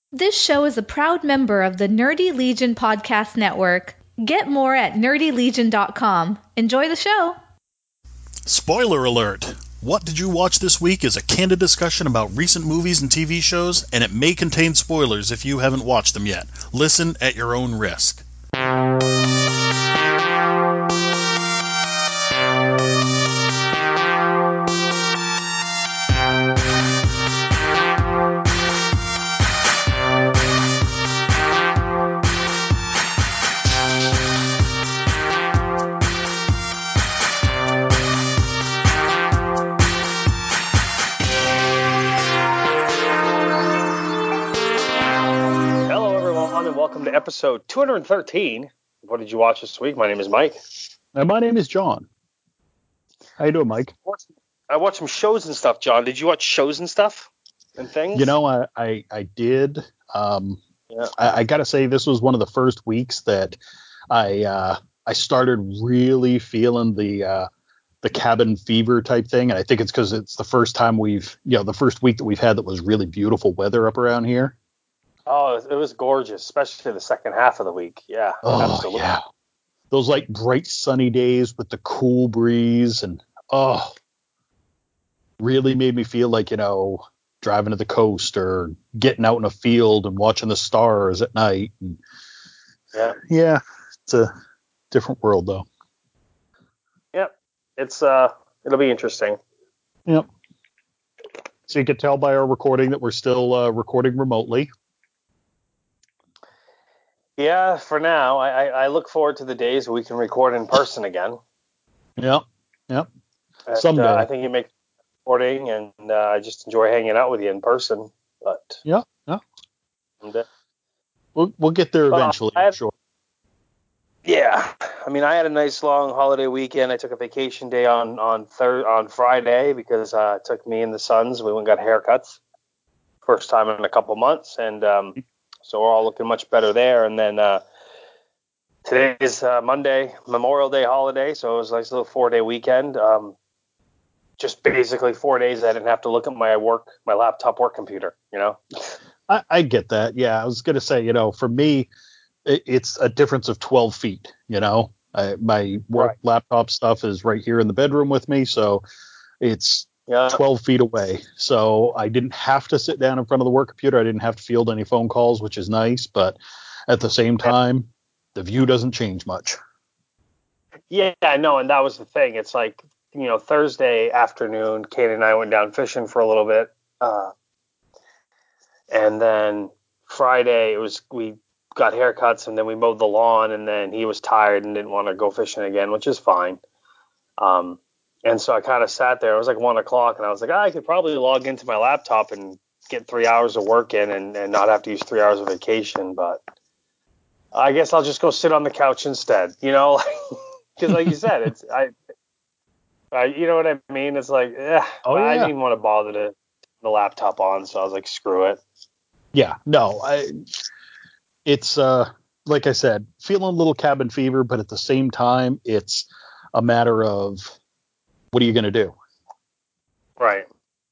This show is a proud member of the Nerdy Legion Podcast Network. Get more at nerdylegion.com. Enjoy the show. Spoiler alert! What Did You Watch This Week is a candid discussion about recent movies and TV shows, and it may contain spoilers if you haven't watched them yet. Listen at your own risk. Welcome to episode 213. What did you watch this week? My name is Mike. And my name is John. How you doing, Mike? I watched some shows and stuff, John. Did you watch shows and stuff and things? You know, I did. I got to say, this was one of the first weeks that I started really feeling the cabin fever type thing. And I think it's because it's the first time the first week that we've had that was really beautiful weather up around here. Oh, it was gorgeous, especially the second half of the week. Yeah, absolutely. Yeah. Those like bright sunny days with the cool breeze and really made me feel like, driving to the coast or getting out in a field and watching the stars at night. And yeah, it's a different world though. Yep. It'll be interesting. Yep. So you can tell by our recording that we're still recording remotely. Yeah, for now. I look forward to the days we can record in person again. Yep. Someday. I think you make recording, and I just enjoy hanging out with you in person. But yeah. We'll get there eventually, I'm sure. Yeah, I mean, I had a nice long holiday weekend. I took a vacation day on Friday because it took me and the sons. We went and got haircuts, first time in a couple months, and so we're all looking much better there. And then today is Monday, Memorial Day holiday, so it was a nice little 4-day weekend. Just basically 4 days I didn't have to look at my laptop work computer, I get that. Yeah, I was going to say, for me, it's a difference of 12 feet, my work laptop stuff is right here in the bedroom with me. So it's 12 feet away. So I didn't have to sit down in front of the work computer. I didn't have to field any phone calls, which is nice. But at the same time, the view doesn't change much. Yeah, I know. And that was the thing. It's like, Thursday afternoon, Kate and I went down fishing for a little bit. And then Friday, we got haircuts and then we mowed the lawn, and then he was tired and didn't want to go fishing again, which is fine. And so I kind of sat there. It was like 1 o'clock, and I was like, I could probably log into my laptop and get 3 hours of work in and not have to use 3 hours of vacation. But I guess I'll just go sit on the couch instead, because like you said, it's you know what I mean? It's like, I didn't even want to bother to turn the laptop on, so I was like, screw it. Yeah, no, it's like I said, feeling a little cabin fever, but at the same time, it's a matter of what are you going to do? Right.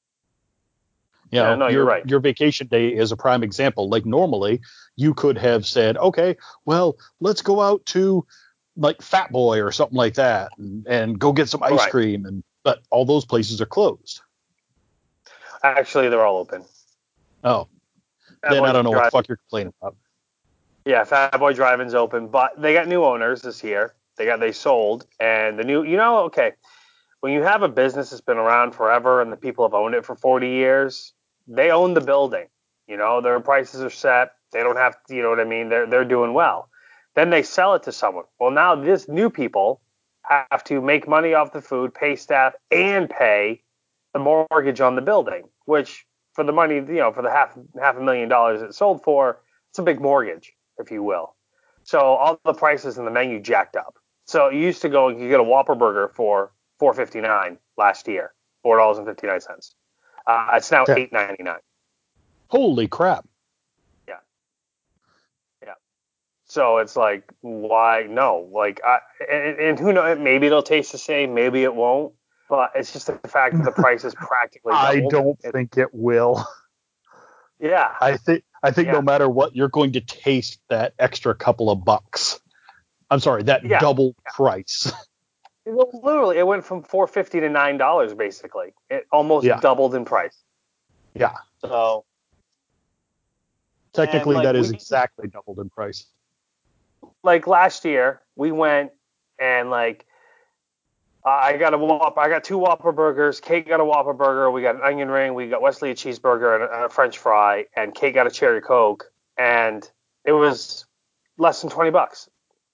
You're right. Your vacation day is a prime example. Like normally, you could have said, okay, well, let's go out to like Fat Boy or something like that and go get some ice cream. But all those places are closed. Actually, they're all open. Oh, then I don't know what the fuck you're complaining about. Yeah, Fat Boy Drive-In's open, but they got new owners this year. They sold, and the new, when you have a business that's been around forever and the people have owned it for 40 years, they own the building. Their prices are set. They don't have to, you know what I mean? They're doing well. Then they sell it to someone. Well, now this new people have to make money off the food, pay staff, and pay the mortgage on the building, which for the money, for the half $500,000 it sold for, it's a big mortgage, if you will. So all the prices in the menu jacked up. So you used to go and you get a Whopper burger for $4.59 last year, $4.59. It's now $8.99. Holy crap! Yeah. So it's like, why? No, like, and who knows? Maybe it'll taste the same, maybe it won't. But it's just the fact that the price is practically doubled. I don't think it will. Yeah. I I think no matter what, you're going to taste that extra couple of bucks. I'm sorry, that double price. Literally, it went from $4.50 to $9 basically. It almost doubled in price. Yeah. So technically, that is exactly doubled in price. Like last year, we went and I got two Whopper burgers. Kate got a Whopper burger. We got an onion ring. We got Wesley a cheeseburger and a French fry. And Kate got a cherry Coke. And it was less than $20.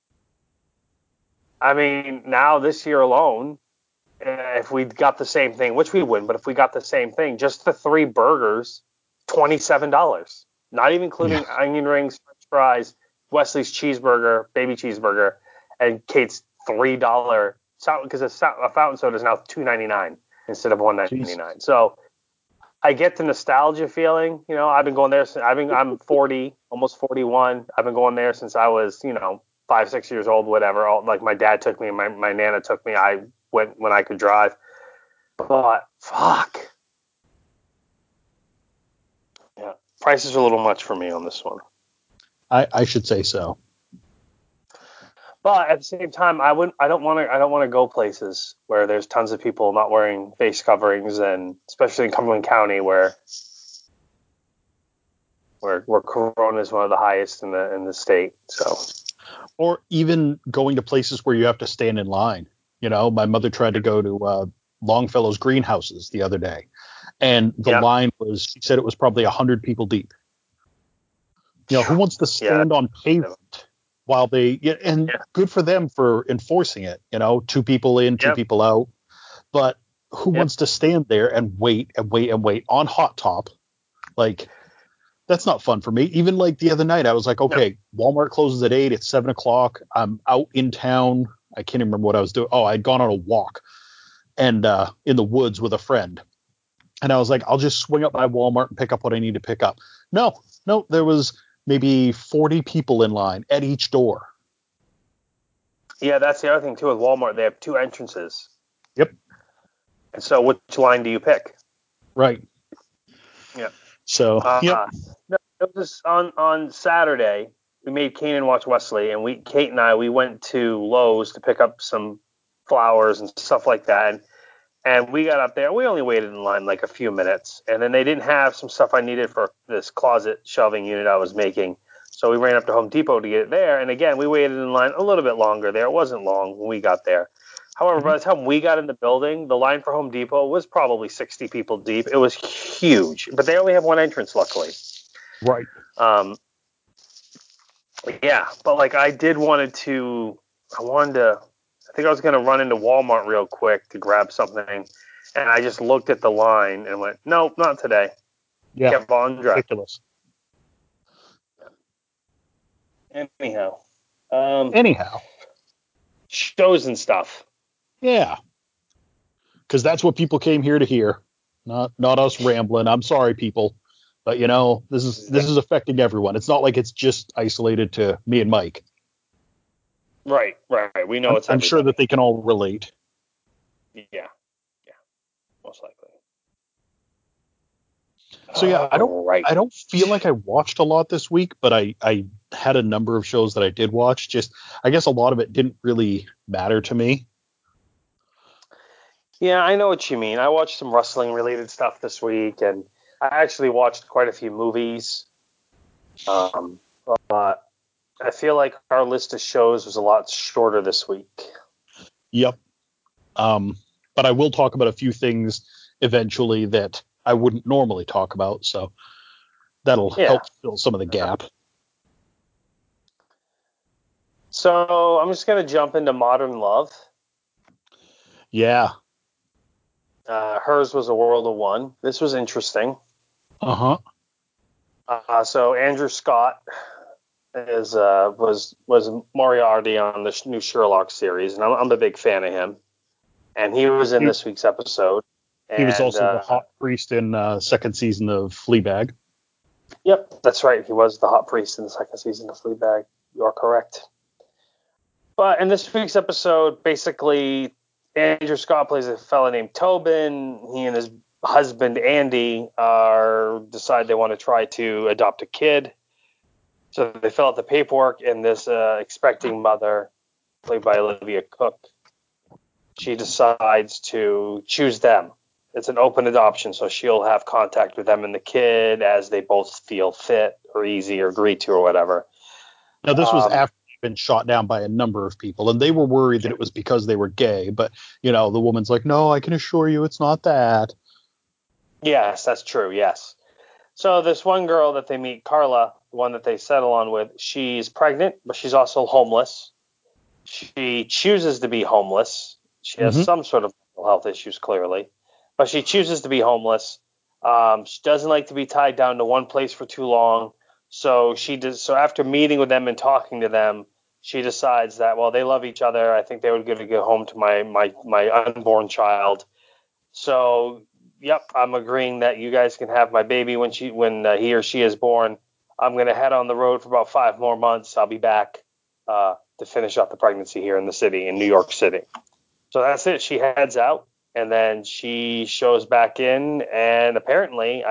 I mean, now this year alone, if we got the same thing, which we wouldn't, but if we got the same thing, just the 3 burgers, $27. Not even including onion rings, French fries, Wesley's cheeseburger, baby cheeseburger, and Kate's $3. Because a fountain soda is now $2.99 instead of $1.99. So I get the nostalgia feeling. You know, I've been going there since I'm 40, almost 41. I've been going there since I was 5, 6 years old, whatever. Like my dad took me, my nana took me. I went when I could drive. But fuck, yeah, prices are a little much for me on this one. I should say so. But at the same time, I don't want to go places where there's tons of people not wearing face coverings, and especially in Cumberland County where corona is one of the highest in the state. So, or even going to places where you have to stand in line. You know, my mother tried to go to Longfellow's greenhouses the other day, and the line was, she said it was probably 100 people deep. You know, who wants to stand on pavement? While good for them for enforcing it, 2 people in, 2 people out. But who wants to stand there and wait on hot top? Like, that's not fun for me. Even like the other night, I was like, okay, Walmart closes at 8. It's 7 o'clock. I'm out in town. I can't even remember what I was doing. Oh, I'd gone on a walk and in the woods with a friend. And I was like, I'll just swing up by Walmart and pick up what I need to pick up. No, there was maybe 40 people in line at each door. Yeah, that's the other thing too with Walmart. They have 2 entrances. Yep. And so which line do you pick? Right. Yeah. So, No, it was on Saturday. We made Kanan watch Wesley, and Kate and I went to Lowe's to pick up some flowers and stuff like that. And we got up there. We only waited in line like a few minutes, and then they didn't have some stuff I needed for this closet shelving unit I was making. So we ran up to Home Depot to get it there. And again, we waited in line a little bit longer there. It wasn't long when we got there. However, by the time we got in the building, the line for Home Depot was probably 60 people deep. It was huge, but they only have one entrance, luckily. Right. Yeah, but like I think I was going to run into Walmart real quick to grab something, and I just looked at the line and went, nope, not today. Yeah, kept on driving. Ridiculous. Anyhow. Shows and stuff. Yeah. Because that's what people came here to hear, not us rambling. I'm sorry, people, but this is affecting everyone. It's not like it's just isolated to me and Mike. Right. We know it's. I'm sure that they can all relate. Yeah, most likely. So yeah, I don't feel like I watched a lot this week, but I had a number of shows that I did watch. Just I guess a lot of it didn't really matter to me. Yeah, I know what you mean. I watched some wrestling related stuff this week, and I actually watched quite a few movies. But I feel like our list of shows was a lot shorter this week. Yep. But I will talk about a few things eventually that I wouldn't normally talk about, so that'll help fill some of the gap. So I'm just going to jump into Modern Love. Yeah. Hers was a World of One. This was interesting. Uh-huh. So Andrew Scott was Moriarty on the new Sherlock series, and I'm a big fan of him. And he was in this week's episode. He was also the hot priest in second season of Fleabag. Yep, that's right. He was the hot priest in the second season of Fleabag. You are correct. But in this week's episode, basically, Andrew Scott plays a fella named Tobin. He and his husband Andy decide they want to try to adopt a kid. So they fill out the paperwork, and this expecting mother, played by Olivia Cook, she decides to choose them. It's an open adoption, so she'll have contact with them and the kid as they both feel fit or easy or agree to or whatever. Now, this was after they'd been shot down by a number of people, and they were worried that it was because they were gay. But, the woman's like, no, I can assure you it's not that. Yes, that's true, yes. So this one girl that they meet, Carla, the one that they settle on with, she's pregnant, but she's also homeless. She chooses to be homeless. She has some sort of mental health issues, clearly. But she chooses to be homeless. She doesn't like to be tied down to one place for too long. So So after meeting with them and talking to them, she decides that, well, they love each other. I think they would get a good home to my unborn child. So, yep, I'm agreeing that you guys can have my baby when he or she is born. I'm going to head on the road for about 5 more months. I'll be back to finish up the pregnancy here in the city, in New York City. So that's it. She heads out, and then she shows back in, and apparently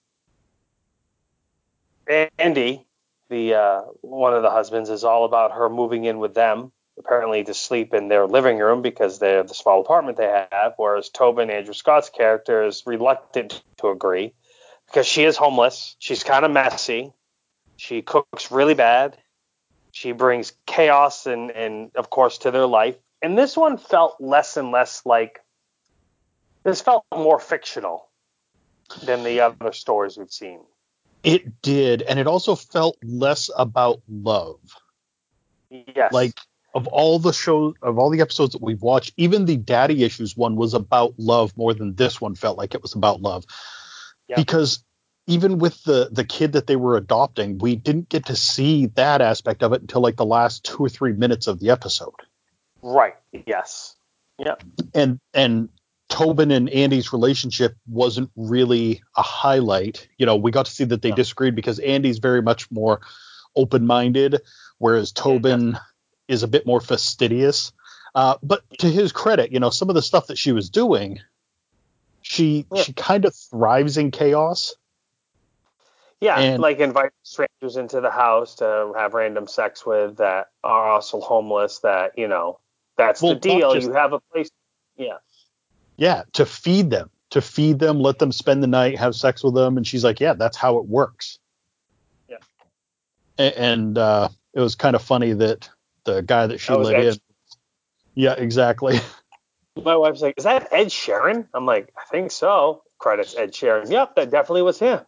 Andy, the one of the husbands, is all about her moving in with them, apparently to sleep in their living room because they have the small apartment they have, whereas Tobin, Andrew Scott's character, is reluctant to agree because she is homeless. She's kind of messy. She cooks really bad. She brings chaos and of course, to their life. And this one felt less and less like – this felt more fictional than the other stories we've seen. It did, and it also felt less about love. Yes. Like, of all the episodes that we've watched, even the Daddy Issues one was about love more than this one felt like it was about love. Yep. Because even with the kid that they were adopting, we didn't get to see that aspect of it until like the last 2 or 3 minutes of the episode. Right. Yes. Yeah. And Tobin and Andy's relationship wasn't really a highlight. We got to see that they disagreed because Andy's very much more open-minded, whereas Tobin is a bit more fastidious. But to his credit, some of the stuff that she was doing, she kind of thrives in chaos. Yeah, like invite strangers into the house to have random sex with that are also homeless. That's the deal. You have a place. Yeah. Yeah, to feed them, let them spend the night, have sex with them. And she's like, yeah, that's how it works. Yeah. And it was kind of funny that the guy that she let in. Yeah, exactly. My wife's like, is that Ed Sheeran? I'm like, I think so. Credits Ed Sheeran. Yep, that definitely was him.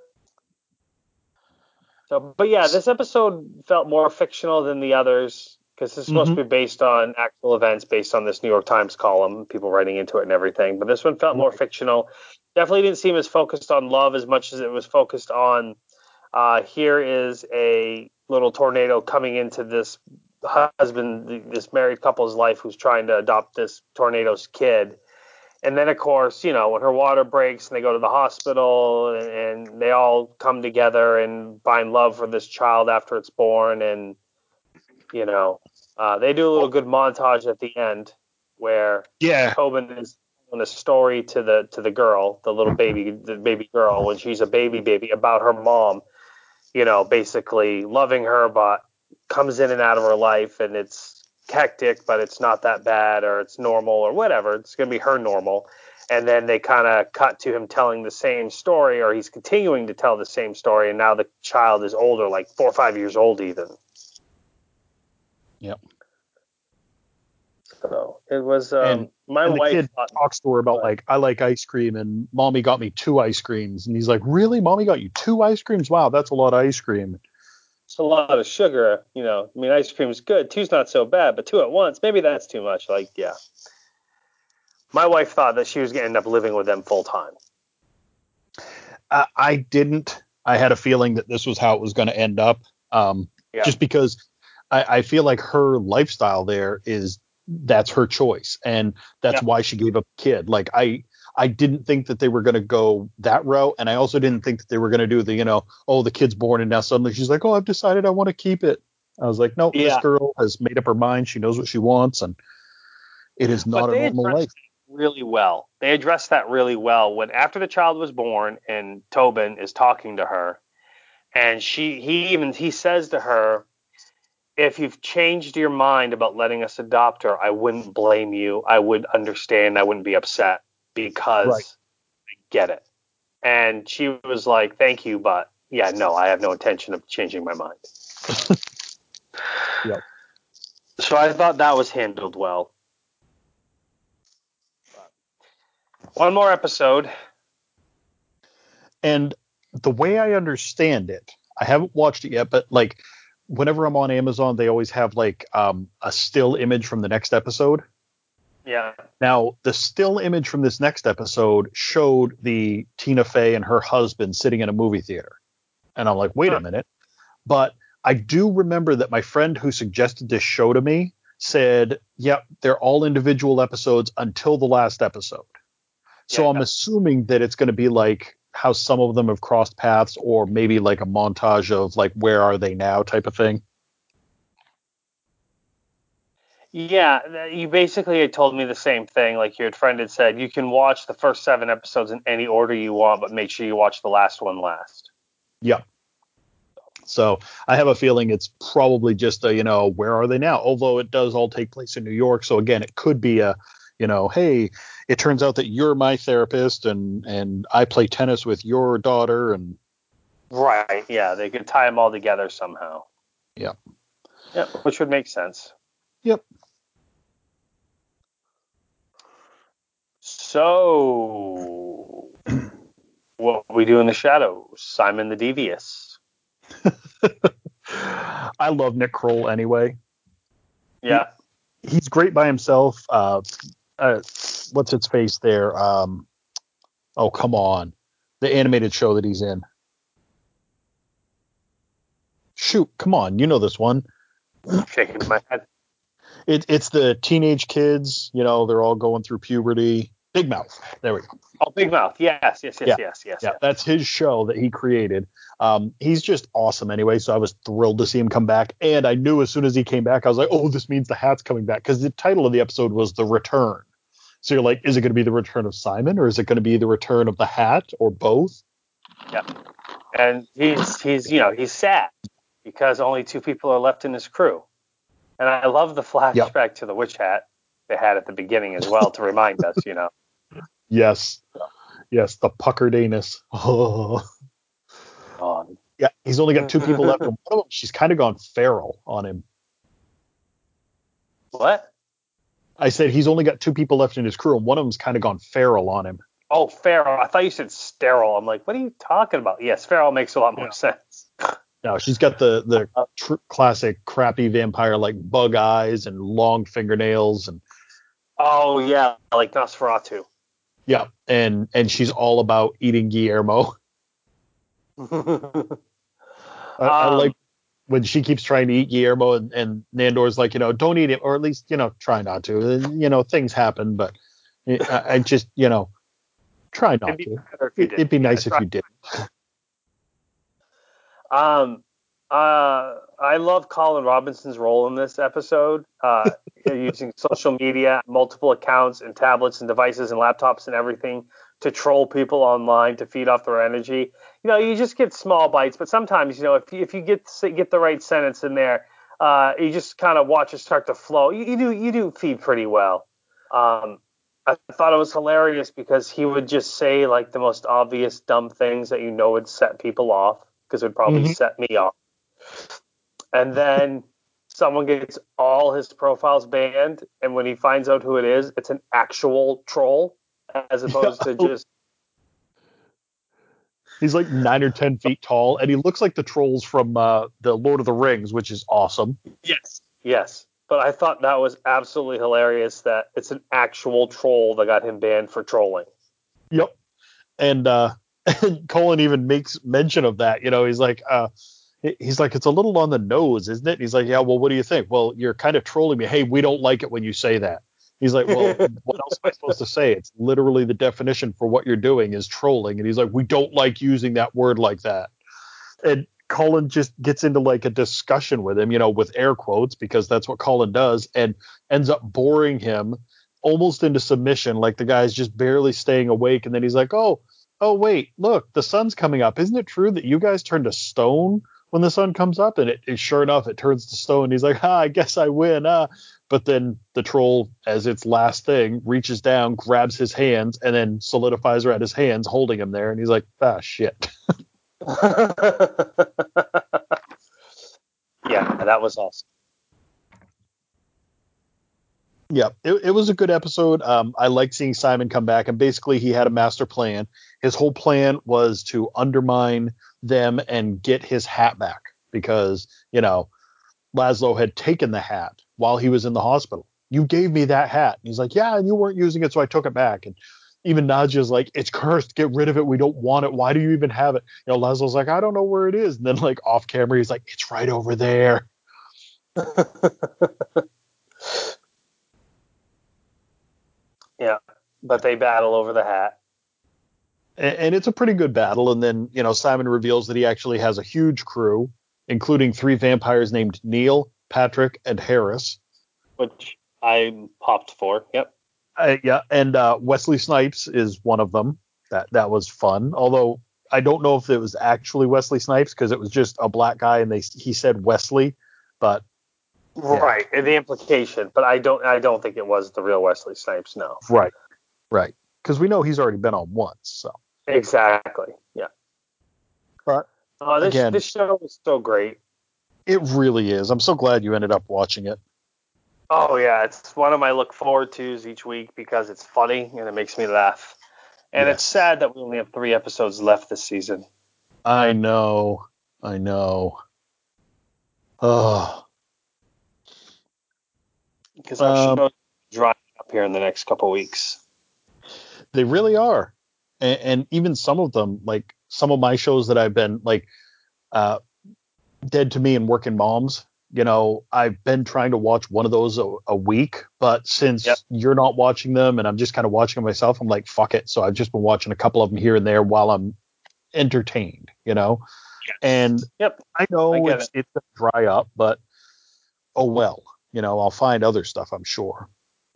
So, but yeah, this episode felt more fictional than the others because it's supposed to be based on actual events, based on this New York Times column, people writing into it and everything. But this one felt more fictional. Definitely didn't seem as focused on love as much as it was focused on here is a little tornado coming into this this married couple's life who's trying to adopt this tornado's kid. And then, of course, when her water breaks and they go to the hospital and they all come together and find love for this child after it's born. And, they do a little good montage at the end where Tobin is telling a story to the girl, the baby girl, when she's a baby about her mom, basically loving her, but comes in and out of her life. And it's hectic, but it's not that bad, or it's normal, or whatever. It's going to be her normal. And then they kind of cut to him telling the same story, or he's continuing to tell the same story, and now the child is older, like 4 or 5 years old even. Yep. So it was my wife. The kid talks to her about like, I like ice cream, and mommy got me 2 ice creams, and he's like, really? Mommy got you 2 ice creams? Wow, that's a lot of ice cream. It's a lot of sugar, ice cream is good. 2's not so bad, but 2 at once, maybe that's too much. Like, yeah. My wife thought that she was going to end up living with them full time. I didn't. I had a feeling that this was how it was going to end up. Just because I feel like her lifestyle there that's her choice. And that's why she gave up a kid. Like, I didn't think that they were going to go that route. And I also didn't think that they were going to do the kid's born and now suddenly she's like, oh, I've decided I want to keep it. I was like, no, this girl has made up her mind. She knows what she wants, and it is not a normal life. really well. They addressed that really well when after the child was born and Tobin is talking to her, and he says to her, if you've changed your mind about letting us adopt her, I wouldn't blame you. I would understand. I wouldn't be upset because I get it. And she was like, thank you, but yeah, no, I have no intention of changing my mind. Yep. So I thought that was handled well. One more episode. And the way I understand it, I haven't watched it yet, but like whenever I'm on Amazon, they always have like a still image from the next episode. Yeah. Now, the still image from this next episode showed the Tina Fey and her husband sitting in a movie theater. And I'm like, wait a minute. But I do remember that my friend who suggested this show to me said, yep, they're all individual episodes until the last episode. So I'm assuming that it's going to be like how some of them have crossed paths, or maybe like a montage of like, where are they now type of thing. Yeah, you basically had told me the same thing. Like your friend had said, you can watch the first 7 episodes in any order you want, but make sure you watch the last one last. Yeah. So I have a feeling it's probably just a, where are they now? Although it does all take place in New York. So again, it could be a, hey, it turns out that you're my therapist and I play tennis with your daughter. And right. Yeah. They could tie them all together somehow. Yeah. Yep. Which would make sense. Yep. So what we do in the shadows, Simon the Devious. I love Nick Kroll anyway. Yeah. He's great by himself. What's its face there? Oh, come on. The animated show that he's in. Shoot, come on. You know this one. Shaking my head. It's the teenage kids. They're all going through puberty. Big Mouth. There we go. Oh, Big Mouth. Yes. Yeah, that's his show that he created. He's just awesome anyway, so I was thrilled to see him come back. And I knew as soon as he came back, I was like, oh, this means the hat's coming back. Because the title of the episode was The Return. So you're like, is it going to be the return of Simon, or is it going to be the return of the hat, or both? Yeah. And he's sad because only 2 people are left in his crew. And I love the flashback to the witch hat they had at the beginning as well to remind us, Yes. Yes, the puckered anus. Oh. Yeah, he's only got 2 people left. And one of them, she's kind of gone feral on him. What? I said he's only got 2 people left in his crew, and one of them's kind of gone feral on him. Oh, feral. I thought you said sterile. I'm like, what are you talking about? Yes, feral makes a lot more sense. No, she's got the classic crappy vampire like bug eyes and long fingernails and. Oh yeah, like Nosferatu. Yeah, and she's all about eating Guillermo. I like when she keeps trying to eat Guillermo and Nandor's like, don't eat him, or at least, try not to. Things happen, but I just, try not to. It'd be nice if you did. I love Colin Robinson's role in this episode, using social media, multiple accounts and tablets and devices and laptops and everything to troll people online to feed off their energy. You just get small bites, but sometimes, if you get the right sentence in there, you just kind of watch it start to flow. You do feed pretty well. I thought it was hilarious because he would just say like the most obvious dumb things that would set people off, because it would probably set me off. And then someone gets all his profiles banned, and when he finds out who it is, it's an actual troll as opposed to just. He's like 9 or 10 feet tall, and he looks like the trolls from the Lord of the Rings, which is awesome. Yes. But I thought that was absolutely hilarious that it's an actual troll that got him banned for trolling. Yep. And Colin even makes mention of that. He's like, it's a little on the nose, isn't it? He's like, yeah, well, what do you think? Well, you're kind of trolling me. Hey, we don't like it when you say that. He's like, well, what else am I supposed to say? It's literally the definition for what you're doing is trolling. And he's like, we don't like using that word like that. And Colin just gets into like a discussion with him, with air quotes, because that's what Colin does, and ends up boring him almost into submission, like the guy's just barely staying awake, and then he's like, oh wait, look, the sun's coming up. Isn't it true that you guys turn to stone when the sun comes up? And it sure enough, it turns to stone. He's like, I guess I win. But then the troll, as its last thing, reaches down, grabs his hands, and then solidifies around his hands, holding him there. And he's like, shit. Yeah, that was awesome. Yeah, it was a good episode. I liked seeing Simon come back, and basically he had a master plan. His whole plan was to undermine them and get his hat back because, Laszlo had taken the hat while he was in the hospital. You gave me that hat. And he's like, yeah, and you weren't using it, so I took it back. And even Nadja's like, it's cursed. Get rid of it. We don't want it. Why do you even have it? Laszlo's like, I don't know where it is. And then like off camera, he's like, it's right over there. Yeah, but they battle over the hat. And it's a pretty good battle. And then, Simon reveals that he actually has a huge crew, including 3 vampires named Neil, Patrick, and Harris. Which I popped for. Yep. Yeah, and Wesley Snipes is one of them. That was fun. Although I don't know if it was actually Wesley Snipes because it was just a black guy and he said Wesley, but yeah. Right, the implication. But I don't think it was the real Wesley Snipes. No. Right. Because we know he's already been on once. So exactly. Yeah. But this show is so great. It really is. I'm so glad you ended up watching it. Oh, yeah. It's one of my look forward tos each week because it's funny and it makes me laugh. And It's sad that we only have 3 episodes left this season. I know. Oh. Because our show's drying up here in the next couple weeks. They really are. And even some of them, like some of my shows that I've been like Dead to Me and Working Moms, I've been trying to watch one of those a week, but since you're not watching them and I'm just kind of watching them myself, I'm like, fuck it. So I've just been watching a couple of them here and there while I'm entertained, Yes. And I know it's going to dry up, but oh well, I'll find other stuff, I'm sure.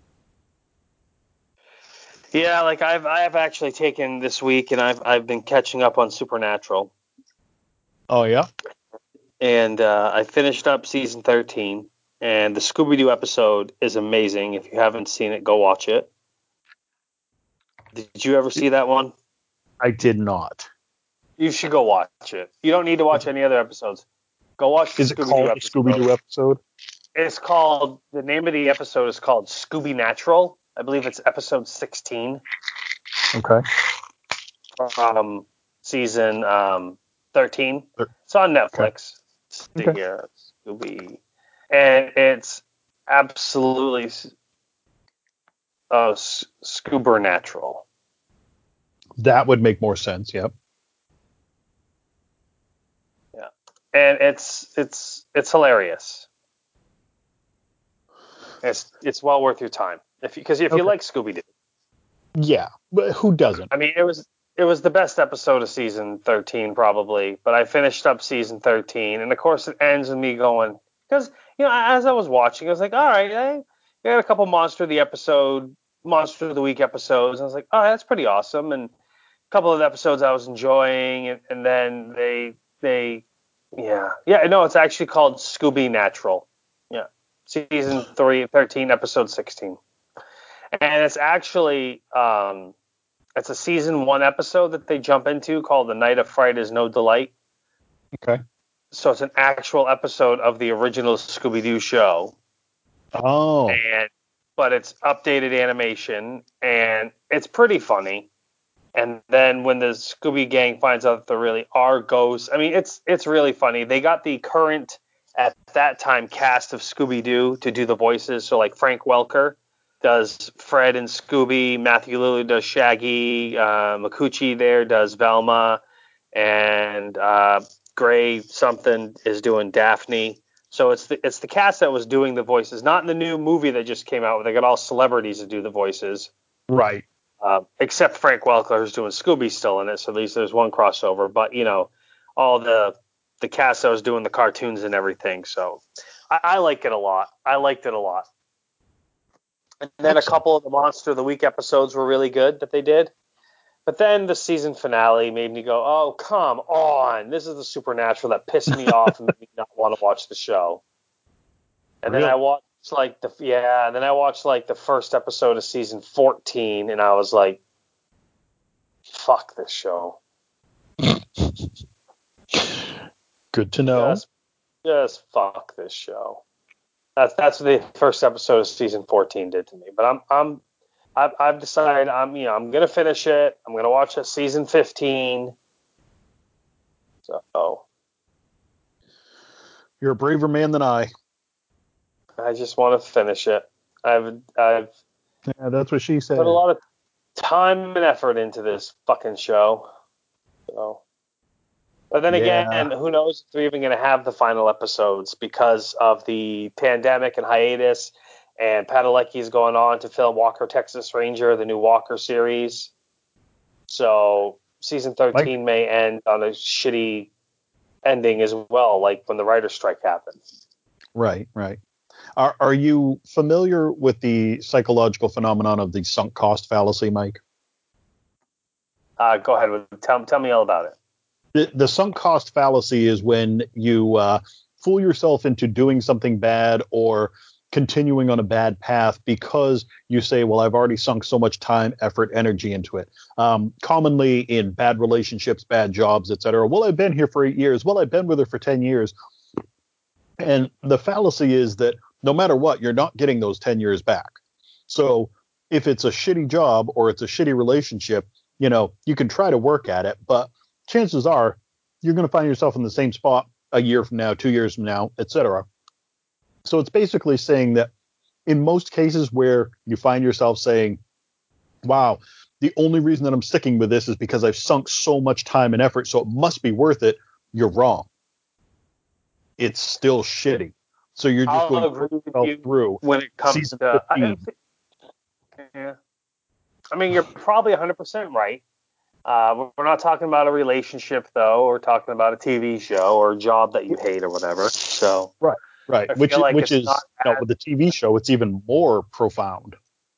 Yeah, like I have actually taken this week and I've been catching up on Supernatural. Oh yeah. And I finished up season 13, and the Scooby-Doo episode is amazing. If you haven't seen it, go watch it. Did you ever see that one? I did not. You should go watch it. You don't need to watch any other episodes. Go watch the Scooby-Doo episode. Scooby-Doo episode? It's called, the name of the episode is called Scooby-Natural. I believe it's episode 16. Okay. From season 13. It's on Netflix. Okay. Here, Scooby, and it's absolutely Scoobernatural. That would make more sense. Yep. Yeah, and it's hilarious. It's well worth your time because if you like Scooby-Doo. Yeah, but who doesn't? I mean, it was the best episode of season 13 probably, but I finished up season 13, and of course it ends with me going, because as I was watching, I was like, all right, I got a couple Monster of the Week episodes, and I was like, oh, that's pretty awesome, and a couple of the episodes I was enjoying, and then it's actually called Scooby-Natural. Yeah, season 13, episode 16, and it's actually it's a season 1 episode that they jump into called The Night of Fright is No Delight. Okay. So it's an actual episode of the original Scooby-Doo show. Oh. But it's updated animation, and it's pretty funny. And then when the Scooby Gang finds out that there really are ghosts, I mean, it's really funny. They got the current, at that time, cast of Scooby-Doo to do the voices. So like Frank Welker does Fred and Scooby, Matthew Lillard does Shaggy, Makuchi there does Velma, and Gray something is doing Daphne. So it's the cast that was doing the voices, not in the new movie that just came out where they got all celebrities to do the voices. Right. Except Frank Welker, who's doing Scooby still in it, so at least there's one crossover. But all the cast that was doing the cartoons and everything. So I like it a lot. I liked it a lot. And then a couple of the Monster of the Week episodes were really good that they did. But then the season finale made me go, oh, come on. This is the Supernatural that pissed me off and made me not want to watch the show. And then I watched the first episode of season 14 and I was like, fuck this show. Good to know. Just fuck this show. That's what the first episode of season 14 did to me. But I've decided I'm gonna finish it. I'm gonna watch it season 15. So you're a braver man than I just want to finish it. I've that's what she said. Put a lot of time and effort into this fucking show. So. But then again, who knows if they're even going to have the final episodes because of the pandemic and hiatus, and Padalecki's going on to film Walker, Texas Ranger, the new Walker series. So season 13 may end on a shitty ending as well, like when the writer's strike happened. Right. Are you familiar with the psychological phenomenon of the sunk cost fallacy, Mike? Go ahead. Tell me all about it. The sunk cost fallacy is when you fool yourself into doing something bad or continuing on a bad path because you say, well, I've already sunk so much time, effort, energy into it. Commonly in bad relationships, bad jobs, etc. Well, I've been here for 8 years. Well, I've been with her for 10 years. And the fallacy is that no matter what, you're not getting those 10 years back. So if it's a shitty job or it's a shitty relationship, you can try to work at it, but chances are you're going to find yourself in the same spot a year from now, 2 years from now, etc. So it's basically saying that in most cases where you find yourself saying, wow, the only reason that I'm sticking with this is because I've sunk so much time and effort, so it must be worth it, you're wrong. It's still shitty. So you're just going through when it comes season to 15. Yeah. I mean, you're probably 100% right. We're not talking about a relationship, though. We're talking about a TV show or a job that you hate or whatever. So right. Which is with the TV show, it's even more profound.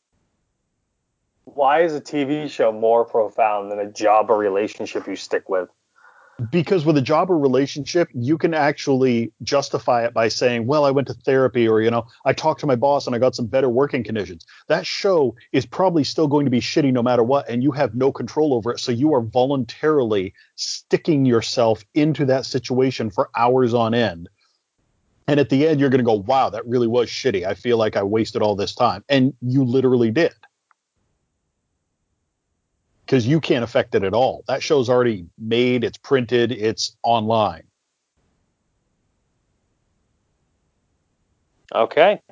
Why is a TV show more profound than a job or relationship you stick with? Because with a job or relationship, you can actually justify it by saying, well, I went to therapy or, I talked to my boss and I got some better working conditions. That show is probably still going to be shitty no matter what, and you have no control over it. So you are voluntarily sticking yourself into that situation for hours on end. And at the end, you're going to go, wow, that really was shitty. I feel like I wasted all this time. And you literally did. Because you can't affect it at all. That show's already made, it's printed, it's online. Okay.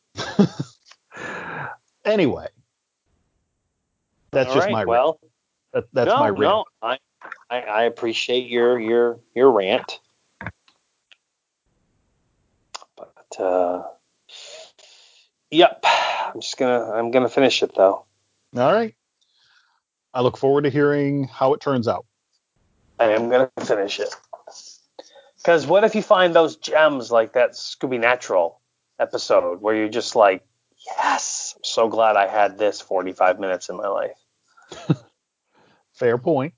Anyway, that's all just right, my well. That's my rant. No, I appreciate your rant. But yep, I'm gonna finish it though. All right. I look forward to hearing how it turns out. I am going to finish it. Because what if you find those gems like that Scooby Natural episode where you're just like, yes, I'm so glad I had this 45 minutes in my life. Fair point.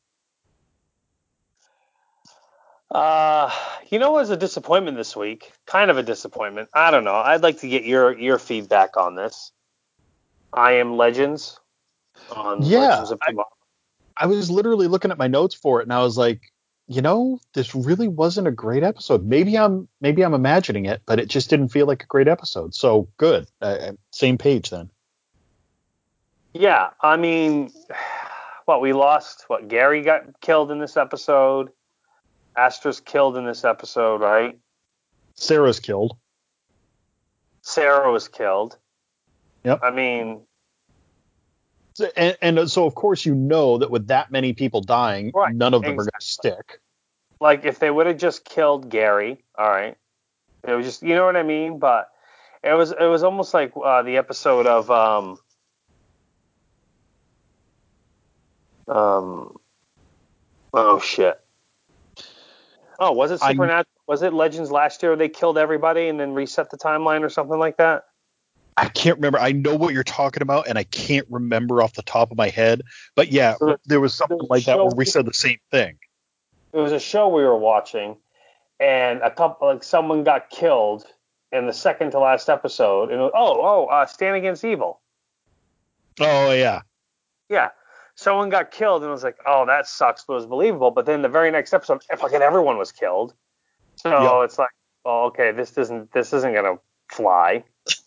What was a disappointment this week? Kind of a disappointment. I don't know. I'd like to get your feedback on this. I Am Legends. Legends of Tomorrow. I was literally looking at my notes for it, and I was like, this really wasn't a great episode. Maybe I'm imagining it, but it just didn't feel like a great episode. So good. Same page then. Yeah, I mean, we lost? Gary got killed in this episode. Astra's killed in this episode, right? Sarah's killed. Sarah was killed. Yep. I mean... And so, of course, that with that many people dying, none of them are going to stick. Like, if they would have just killed Gary, all right. It was just, you know what I mean? But it was almost like the episode of... oh, shit. Oh, was it Supernatural? Was it Legends last year where they killed everybody and then reset the timeline or something like that? I can't remember. I know what you're talking about, and I can't remember off the top of my head. But yeah, there was something like that where we said the same thing. It was a show we were watching, and someone got killed in the second to last episode. And it was, Stand Against Evil. Oh yeah. Yeah. Someone got killed, and it was like, oh, that sucks, but it was believable. But then the very next episode, fucking everyone was killed. So It's like, oh, okay, this isn't gonna fly.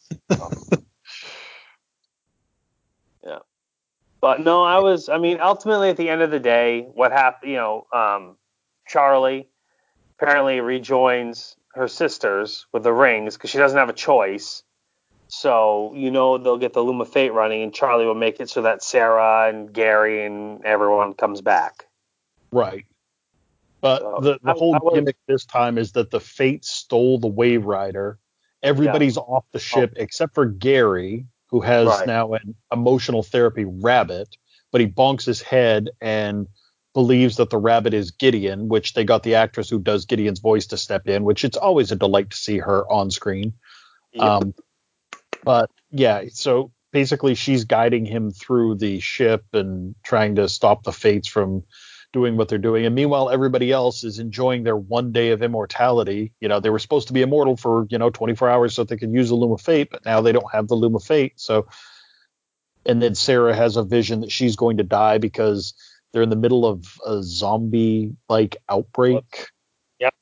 Yeah. But no, ultimately at the end of the day, what happened, Charlie apparently rejoins her sisters with the rings because she doesn't have a choice. So, they'll get the Loom of Fate running, and Charlie will make it so that Sarah and Gary and everyone comes back. Right. But the whole gimmick this time is that the Fates stole the Wave Rider. Everybody's off the ship except for Gary, who has now an emotional therapy rabbit, but he bonks his head and believes that the rabbit is Gideon, which they got the actress who does Gideon's voice to step in, which it's always a delight to see her on screen. Yep. But yeah, so basically she's guiding him through the ship and trying to stop the Fates from doing what they're doing. And meanwhile, everybody else is enjoying their one day of immortality. They were supposed to be immortal for, 24 hours so that they could use the Loom of Fate, but now they don't have the Loom of Fate. So, and then Sarah has a vision that she's going to die because they're in the middle of a zombie-like outbreak. Yep.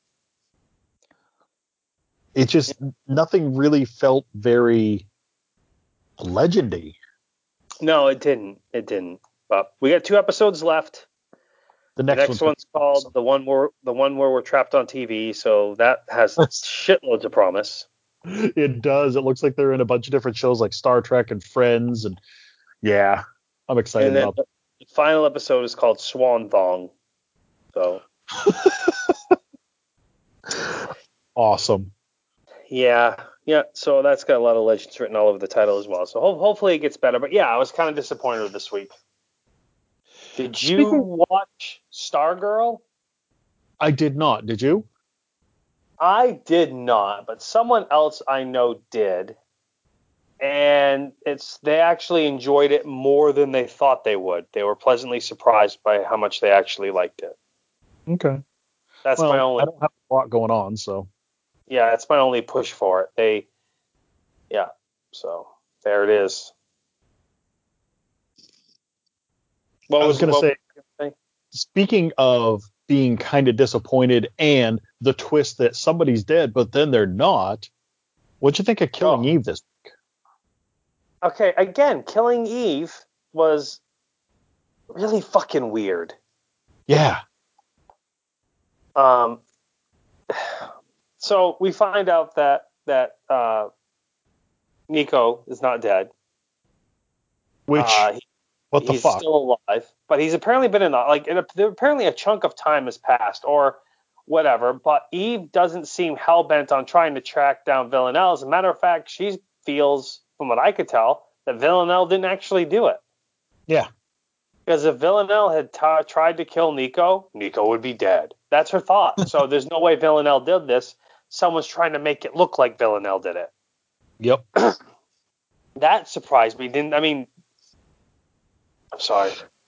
It just, nothing really felt very legendy. No, it didn't. But we got 2 episodes left. The next one's called awesome. the one where we're trapped on TV, so that has shitloads of promise. It does. It looks like they're in a bunch of different shows like Star Trek and Friends, and yeah, I'm excited about that. The final episode is called Swan Thong. So awesome. Yeah. So that's got a lot of legends written all over the title as well. So hopefully it gets better. But yeah, I was kind of disappointed this week. Did you watch Stargirl? I did not. Did you? I did not, but someone else I know did. And they actually enjoyed it more than they thought they would. They were pleasantly surprised by how much they actually liked it. Okay. I don't have a lot going on, so. Yeah, that's my only push for it. So there it is. I was going to say, speaking of being kind of disappointed and the twist that somebody's dead, but then they're not, what'd you think of Killing Eve this week? Okay, again, Killing Eve was really fucking weird. Yeah. So we find out that Nico is not dead. Which, what the fuck? He's still alive, but he's apparently been apparently a chunk of time has passed or whatever, but Eve doesn't seem hell-bent on trying to track down Villanelle. As a matter of fact, she feels, from what I could tell, that Villanelle didn't actually do it. Yeah. Because if Villanelle had tried to kill Nico, Nico would be dead. That's her thought. So there's no way Villanelle did this. Someone's trying to make it look like Villanelle did it. Yep. That surprised me. I'm sorry.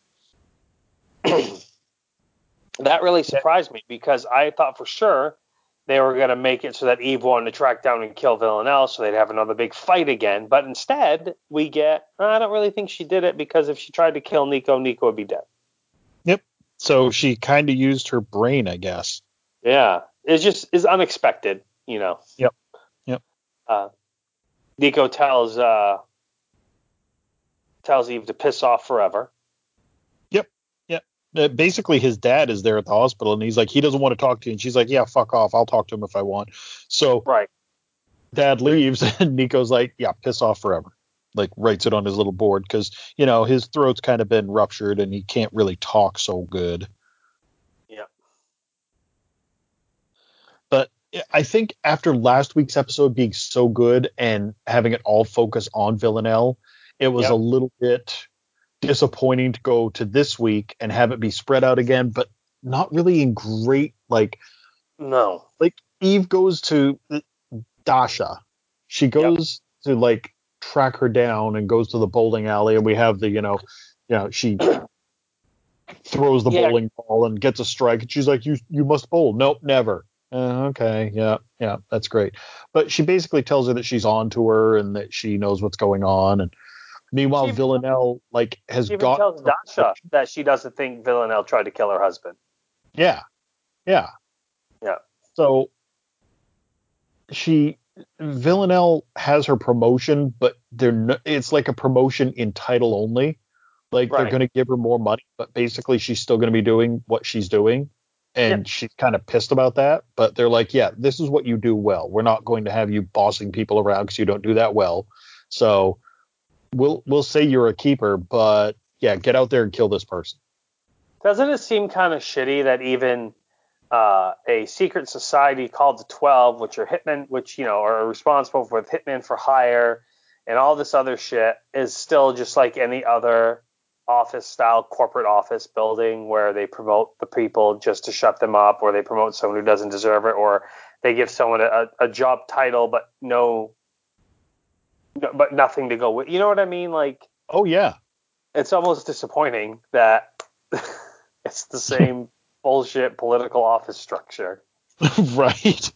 That really surprised me because I thought for sure they were going to make it so that Eve wanted to track down and kill Villanelle so they'd have another big fight again. But instead, we get, I don't really think she did it because if she tried to kill Nico, Nico would be dead. Yep. So she kind of used her brain, I guess. Yeah. It's unexpected, Yep. Nico tells Eve to piss off forever. Basically, his dad is there at the hospital, and he's like, he doesn't want to talk to you. And she's like, yeah, fuck off. I'll talk to him if I want. So Dad leaves, and Nico's like, yeah, piss off forever. Like, writes it on his little board because, his throat's kind of been ruptured, and he can't really talk so good. Yeah. But I think after last week's episode being so good and having it all focus on Villanelle, it was a little bit disappointing to go to this week and have it be spread out again, but not really in great, no. Eve goes to Dasha. She goes to track her down and goes to the bowling alley, and we have the she throws the bowling ball and gets a strike, and she's like, you must bowl. Nope, never. Okay, yeah, that's great. But she basically tells her that she's on to her and that she knows what's going on. And meanwhile, Villanelle has even got. tells Dasha that she doesn't think Villanelle tried to kill her husband. Yeah. So Villanelle has her promotion, but it's like a promotion in title only. Like they're going to give her more money, but basically she's still going to be doing what she's doing. And she's kind of pissed about that. But they're like, yeah, this is what you do well. We're not going to have you bossing people around because you don't do that well. So we'll say you're a keeper, but yeah, get out there and kill this person. Doesn't it seem kind of shitty that even a secret society called the 12, which are hitmen, which are responsible for hitmen for hire and all this other shit, is still just like any other office style corporate office building where they promote the people just to shut them up, or they promote someone who doesn't deserve it, or they give someone a job title but nothing to go with. You know what I mean? Like, oh yeah, it's almost disappointing that it's the same bullshit political office structure. Right.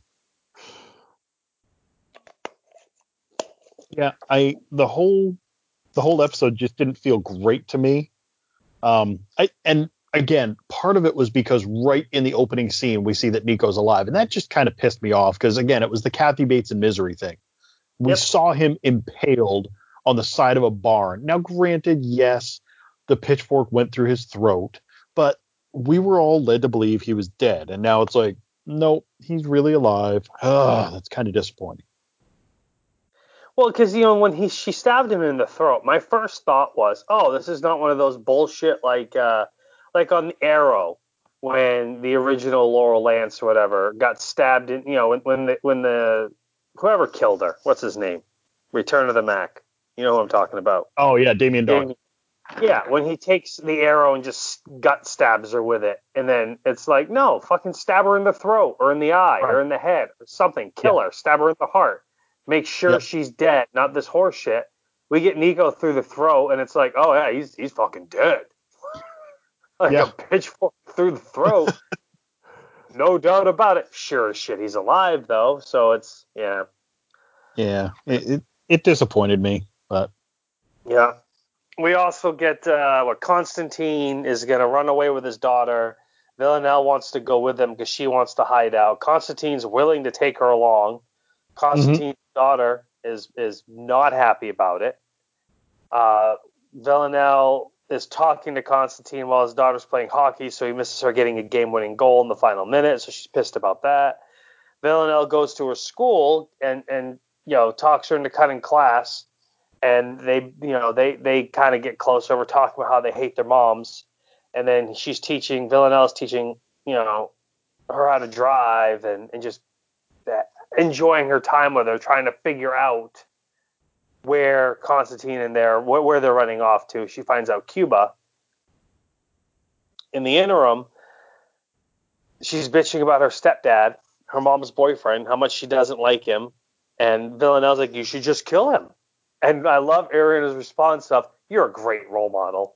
Yeah, the whole episode just didn't feel great to me. And again, part of it was because right in the opening scene we see that Nico's alive, and that just kind of pissed me off because again, it was the Kathy Bates and Misery thing. We saw him impaled on the side of a barn. Now, granted, yes, the pitchfork went through his throat, but we were all led to believe he was dead, and now it's like, nope, he's really alive. That's kind of disappointing. Well, because when she stabbed him in the throat, my first thought was, oh, this is not one of those bullshit like on Arrow when the original Laurel Lance or whatever got stabbed in, when the whoever killed her, what's his name, Return of the Mac, you know who I'm talking about? Oh yeah, Damien Dark. Yeah, when he takes the arrow and just gut stabs her with it, and then it's like, no, fucking stab her in the throat or in the eye or in the head or something, kill her, stab her in the heart. Make sure she's dead, not this horse shit. We get Nico through the throat, and it's like, oh yeah, he's fucking dead. A pitchfork through the throat. No doubt about it. Sure as shit, he's alive though. So it's Yeah, it disappointed me, but yeah. We also get Constantine is gonna run away with his daughter. Villanelle wants to go with him because she wants to hide out. Constantine's willing to take her along. Constantine's daughter is not happy about it. Villanelle is talking to Constantine while his daughter's playing hockey, so he misses her getting a game-winning goal in the final minute, so she's pissed about that. Villanelle goes to her school and talks her into cutting class, and they kind of get close over talking about how they hate their moms, and then Villanelle's teaching her how to drive and just enjoying her time with her, trying to figure out where Constantine and where they're running off to. She finds out Cuba. In the interim, she's bitching about her stepdad, her mom's boyfriend, how much she doesn't like him, and Villanelle's like, you should just kill him. And I love Ariana's response of, you're a great role model,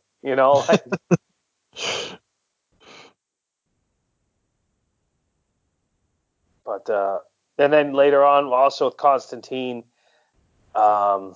But and then later on, also with Constantine, Carolyn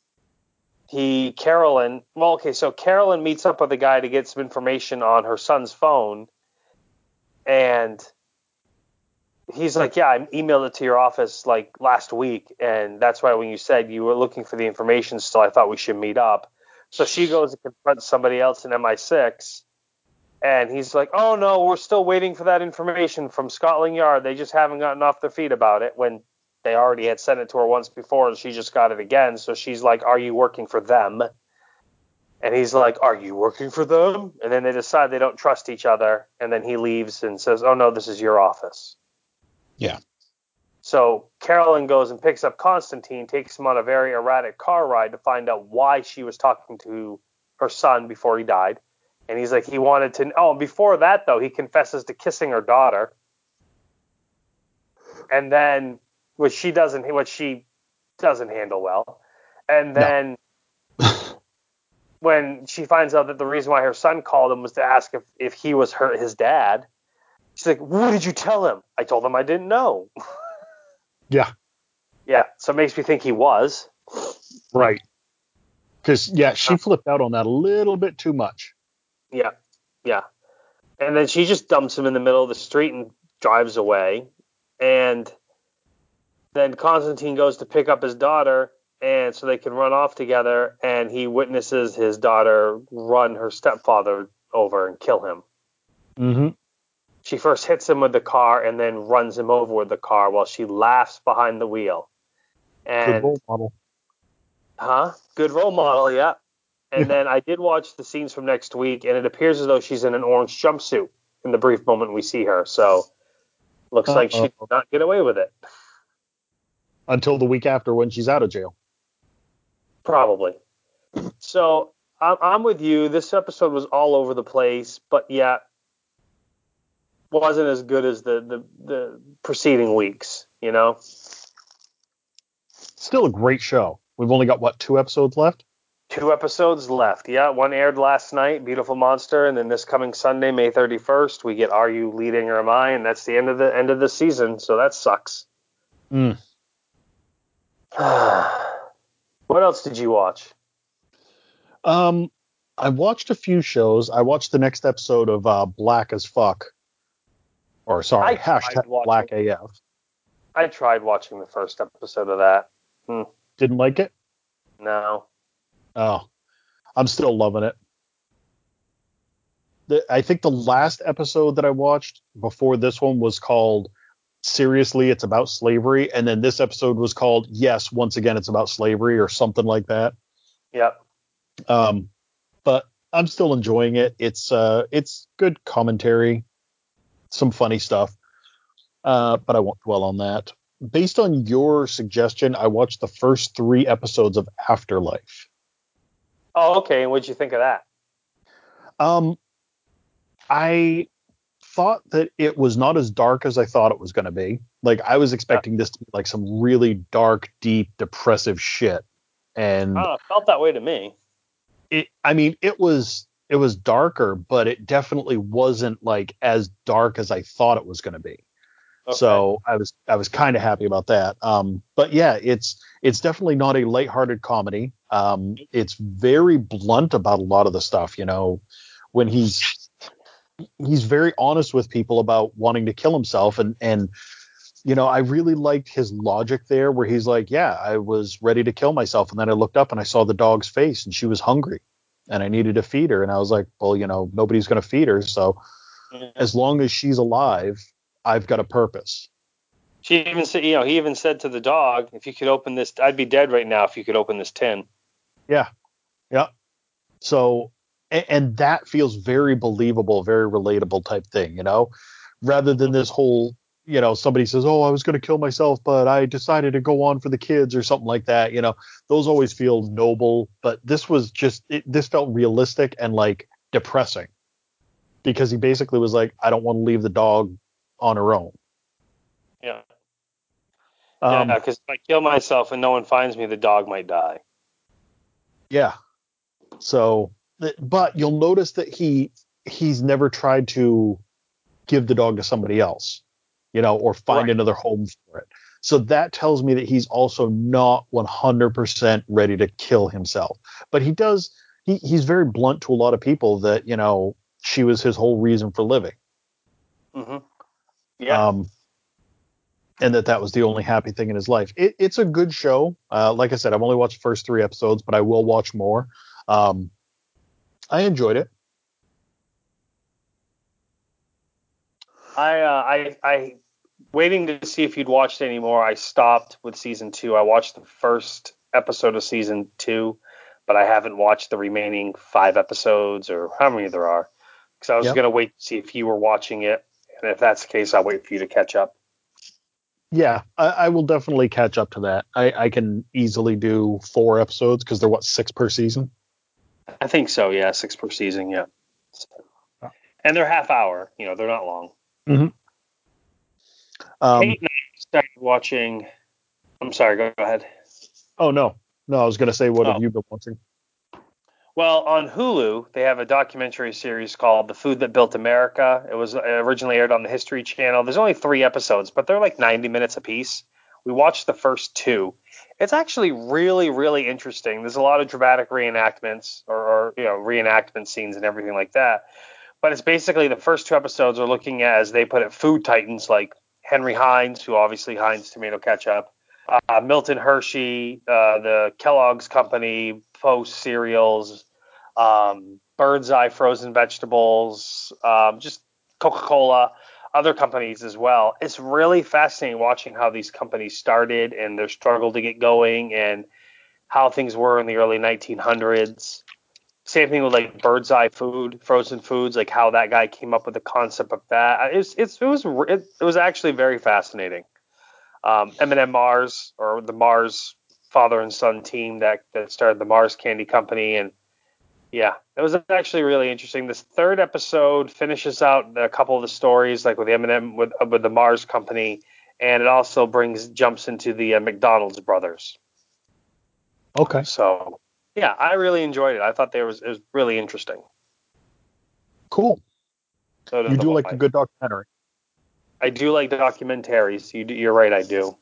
meets up with a guy to get some information on her son's phone, and he's like, yeah, I emailed it to your office like last week, and that's why when you said you were looking for the information still, I thought we should meet up. So she goes and confronts somebody else in MI6, and he's like, oh no, we're still waiting for that information from Scotland Yard. They just haven't gotten off their feet about it, when they already had sent it to her once before, and she just got it again. So she's like, are you working for them? And he's like, are you working for them? And then they decide they don't trust each other, and then he leaves and says, oh no, this is your office. Yeah. So Carolyn goes and picks up Constantine, takes him on a very erratic car ride to find out why she was talking to her son before he died. And he's like, he wanted to. Oh, before that, though, he confesses to kissing her daughter. And then, which she doesn't handle well. And then when she finds out that the reason why her son called him was to ask if he was his dad, she's like, what did you tell him? I told him I didn't know. Yeah. Yeah, so it makes me think he was. Right. Because, she flipped out on that a little bit too much. Yeah, yeah. And then she just dumps him in the middle of the street and drives away. And then Constantine goes to pick up his daughter, and so they can run off together, and he witnesses his daughter run her stepfather over and kill him. Mm-hmm. She first hits him with the car and then runs him over with the car while she laughs behind the wheel. And, good role model. Good role model, yeah. And then I did watch the scenes from next week, and it appears as though she's in an orange jumpsuit in the brief moment we see her. So looks like she did not get away with it. Until the week after when she's out of jail. Probably. So I'm with you. This episode was all over the place, but yet wasn't as good as the preceding weeks, you know? Still a great show. We've only got, 2 episodes left? 2 episodes left. Yeah, one aired last night, Beautiful Monster, and then this coming Sunday, May 31st, we get Are You Leading or Am I? And that's the end of the season, so that sucks. Mm. What else did you watch? I watched a few shows. I watched the next episode of Black as Fuck. Or, sorry, # Black AF. I tried watching the first episode of that. Didn't like it? No. Oh, I'm still loving it. I think the last episode that I watched before this one was called Seriously, It's About Slavery. And then this episode was called Yes, Once Again, It's About Slavery or something like that. Yep. But I'm still enjoying it. It's good commentary, some funny stuff. But I won't dwell on that. Based on your suggestion, I watched the first 3 episodes of Afterlife. Oh, okay. And what'd you think of that? I thought that it was not as dark as I thought it was going to be. Like, I was expecting this to be like some really dark, deep, depressive shit. And it felt that way to me. It was darker, but it definitely wasn't like as dark as I thought it was going to be. Okay. So I was kind of happy about that. But yeah, it's definitely not a lighthearted comedy. It's very blunt about a lot of the stuff, you know, when he's very honest with people about wanting to kill himself. And, you know, I really liked his logic there where he's like, yeah, I was ready to kill myself. And then I looked up and I saw the dog's face and she was hungry and I needed to feed her. And I was like, well, you know, nobody's going to feed her. So as long as she's alive, I've got a purpose. She even said, you know, he even said to the dog, if you could open this, I'd be dead right now if you could open this tin. Yeah. Yeah. So, and that feels very believable, very relatable type thing, you know, rather than this whole, you know, somebody says, oh, I was going to kill myself, but I decided to go on for the kids or something like that. You know, those always feel noble, but this was just, this felt realistic and like depressing because he basically was like, I don't want to leave the dog on her own. Yeah. Yeah, because if I kill myself and no one finds me, the dog might die. Yeah. So, but you'll notice that he's never tried to give the dog to somebody else, you know, or find another home for it. So that tells me that he's also not 100% ready to kill himself. But he does, he's very blunt to a lot of people that, you know, she was his whole reason for living. Mm-hmm. Yeah. And that was the only happy thing in his life. It's a good show. Like I said, I've only watched the first 3 episodes, but I will watch more. I enjoyed it. I waiting to see if you'd watched any more. I stopped with season 2. I watched the first episode of season 2, but I haven't watched the remaining 5 episodes or how many there are. Because I was going to wait to see if you were watching it. And if that's the case, I'll wait for you to catch up. Yeah, I will definitely catch up to that. I can easily do 4 episodes because they're 6 per season? I think so, yeah, 6 per season, yeah. And they're half hour, you know, they're not long. Mm-hmm. Kate and I started watching. I'm sorry, go ahead. Oh, no, No, I was going to say, what Oh. have you been watching? Well, on Hulu, they have a documentary series called The Food That Built America. It was originally aired on the History Channel. There's only 3 episodes, but they're like 90 minutes apiece. We watched the first 2. It's actually really, really interesting. There's a lot of dramatic reenactments or reenactment scenes and everything like that. But it's basically the first 2 episodes are looking at, as they put it, food titans like Henry Heinz, who obviously Heinz tomato ketchup, Milton Hershey, the Kellogg's Company, Post cereals, Bird's Eye frozen vegetables, just Coca-Cola, other companies as well. It's really fascinating watching how these companies started and their struggle to get going and how things were in the early 1900s. Same thing with like Bird's Eye food, frozen foods, like how that guy came up with the concept of that. It was actually very fascinating. M&M Mars, or the Mars father and son team that started the Mars Candy Company, and yeah, it was actually really interesting. This 3rd episode finishes out a couple of the stories, like with the M&M with the Mars Company, and it also jumps into the McDonald's brothers. Okay. So yeah, I really enjoyed it. I thought it was really interesting. Cool. So You do like a good documentary. I do like documentaries. You're right. I do.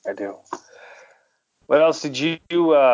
What else did you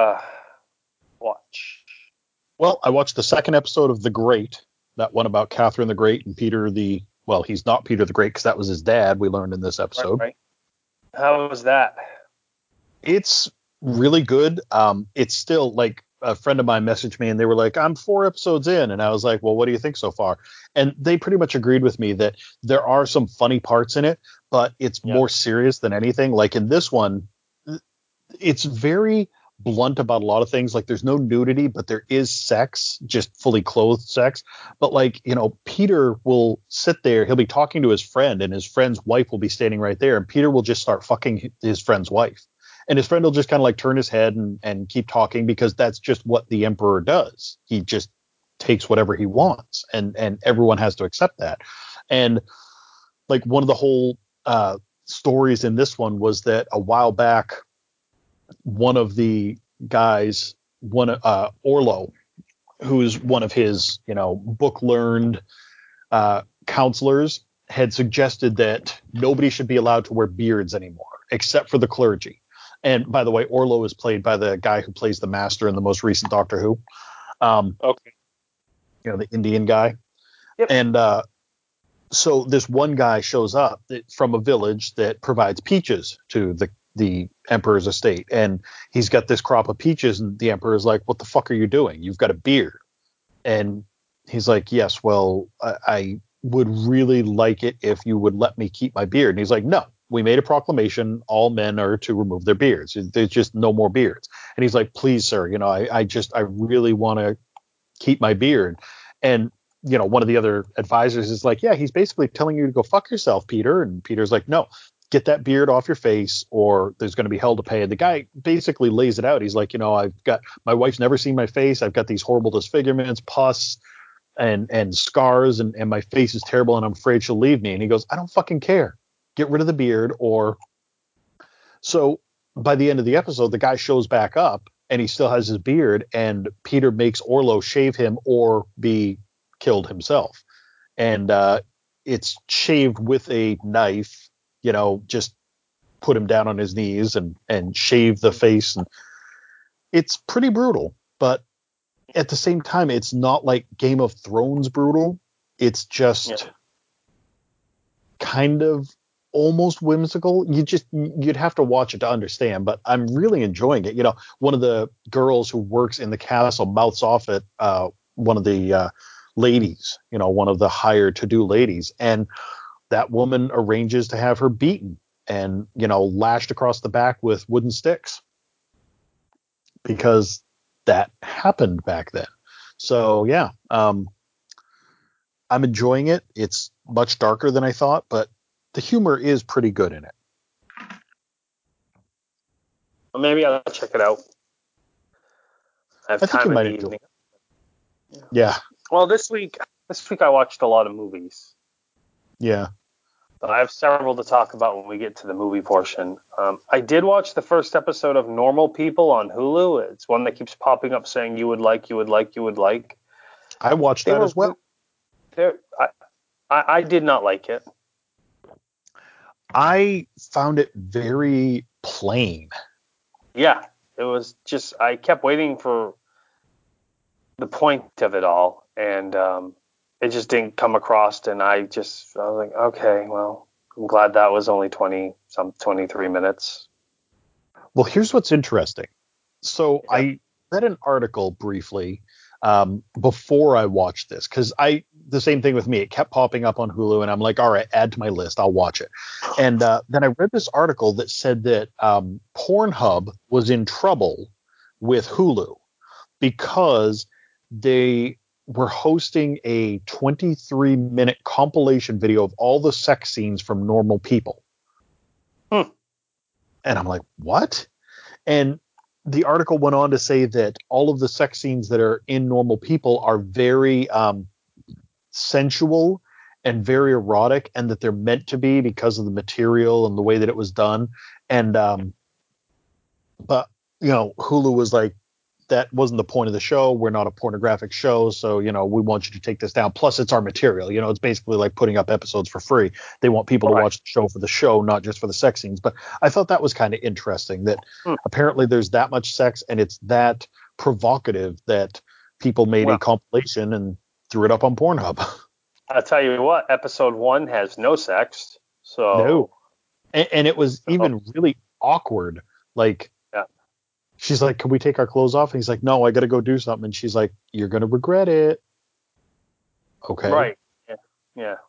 watch? Well, I watched the 2nd episode of The Great, that one about Catherine the Great and Peter the. Well, he's not Peter the Great because that was his dad. We learned in this episode. Right. How was that? It's really good. It's still like a friend of mine messaged me and they were like, I'm 4 episodes in. And I was like, well, what do you think so far? And they pretty much agreed with me that there are some funny parts in it, but it's more serious than anything. Like in this one, it's very blunt about a lot of things. Like there's no nudity, but there is sex, just fully clothed sex. But like, Peter will sit there, he'll be talking to his friend and his friend's wife will be standing right there. And Peter will just start fucking his friend's wife. And his friend will just kind of like turn his head and keep talking because that's just what the emperor does. He just takes whatever he wants and everyone has to accept that. And like one of the whole stories in this one was that a while back, one of the guys, Orlo, who's one of his, book learned counselors, had suggested that nobody should be allowed to wear beards anymore, except for the clergy. And by the way, Orlo is played by the guy who plays the Master in the most recent Doctor Who. Okay. The Indian guy. Yep. And so this one guy shows up from a village that provides peaches to the emperor's estate. And he's got this crop of peaches. And the emperor's like, what the fuck are you doing? You've got a beard. And he's like, yes, well, I would really like it if you would let me keep my beard. And he's like, no. We made a proclamation. All men are to remove their beards. There's just no more beards. And he's like, please, sir, I really want to keep my beard. And, one of the other advisors is like, yeah, he's basically telling you to go fuck yourself, Peter. And Peter's like, no, get that beard off your face or there's going to be hell to pay. And the guy basically lays it out. He's like, my wife's never seen my face. I've got these horrible disfigurements, pus and scars and my face is terrible and I'm afraid she'll leave me. And he goes, I don't fucking care. Get rid of the beard. Or so by the end of the episode, the guy shows back up and he still has his beard and Peter makes Orlo shave him or be killed himself. And it's shaved with a knife, just put him down on his knees and shave the face. And it's pretty brutal, but at the same time, it's not like Game of Thrones brutal. It's just kind of almost whimsical. You'd have to watch it to understand, but I'm really enjoying it. One of the girls who works in the castle mouths off at one of the ladies, one of the higher to-do ladies, and that woman arranges to have her beaten and lashed across the back with wooden sticks because that happened back then. So yeah, I'm enjoying it. It's much darker than I thought, but the humor is pretty good in it. Well, maybe I'll check it out. I have time in the evening. Yeah. Well, this week I watched a lot of movies. Yeah. But I have several to talk about when we get to the movie portion. I did watch the first episode of Normal People on Hulu. It's one that keeps popping up saying you would like, you would like, you would like. I watched that as well. I did not like it. I found it very plain. Yeah, it was just, I kept waiting for the point of it all, and it just didn't come across, and I was like, okay, well, I'm glad that was only 23 minutes. Well, here's what's interesting. So yeah. I read an article briefly before I watched this, because the same thing with me. It kept popping up on Hulu, and I'm like, all right, add to my list. I'll watch it. And then I read this article that said that Pornhub was in trouble with Hulu because they were hosting a 23-minute compilation video of all the sex scenes from Normal People. And I'm like, what? And the article went on to say that all of the sex scenes that are in Normal People are very sensual and very erotic, and that they're meant to be because of the material and the way that it was done. And but Hulu was like, that wasn't the point of the show. We're not a pornographic show, so we want you to take this down. Plus, it's our material. It's basically like putting up episodes for free. They want people to watch the show for the show, not just for the sex scenes. But I thought that was kind of interesting that apparently there's that much sex, and it's that provocative that people made a compilation and threw it up on Pornhub. I'll tell you what, episode 1 has no sex. So no, and it was even really awkward. Like, she's like, can we take our clothes off? And he's like, no, I got to go do something. And she's like, you're going to regret it. Okay. Right. Yeah.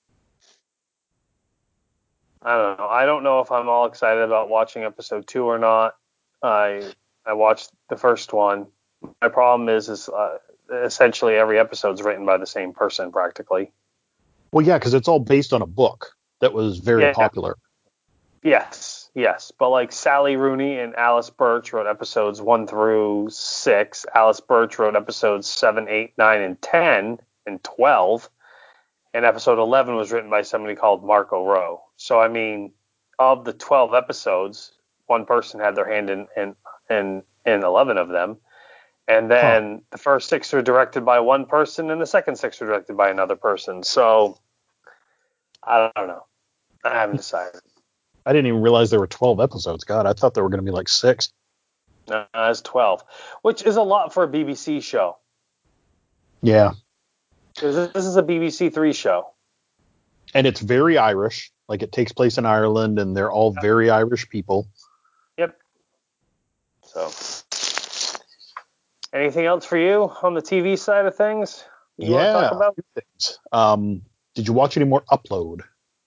I don't know. I don't know if I'm all excited about watching episode 2 or not. I watched the first one. My problem is essentially every episode's written by the same person practically. Well, yeah, because it's all based on a book that was very popular. Yes. But like Sally Rooney and Alice Birch wrote episodes 1 through 6. Alice Birch wrote episodes 7, 8, 9, and 10 and 12. And episode 11 was written by somebody called Marco Rowe. So, I mean, of the 12 episodes, one person had their hand in 11 of them. And then the first 6 were directed by one person, and the second 6 were directed by another person. So, I don't know. I haven't decided. I didn't even realize there were 12 episodes. God, I thought there were going to be like 6. No, it's 12, which is a lot for a BBC show. Yeah. Because this is a BBC 3 show. And it's very Irish. Like, it takes place in Ireland, and they're all very Irish people. Yep. So, anything else for you on the TV side of things? You want to talk about? Things. Did you watch any more Upload?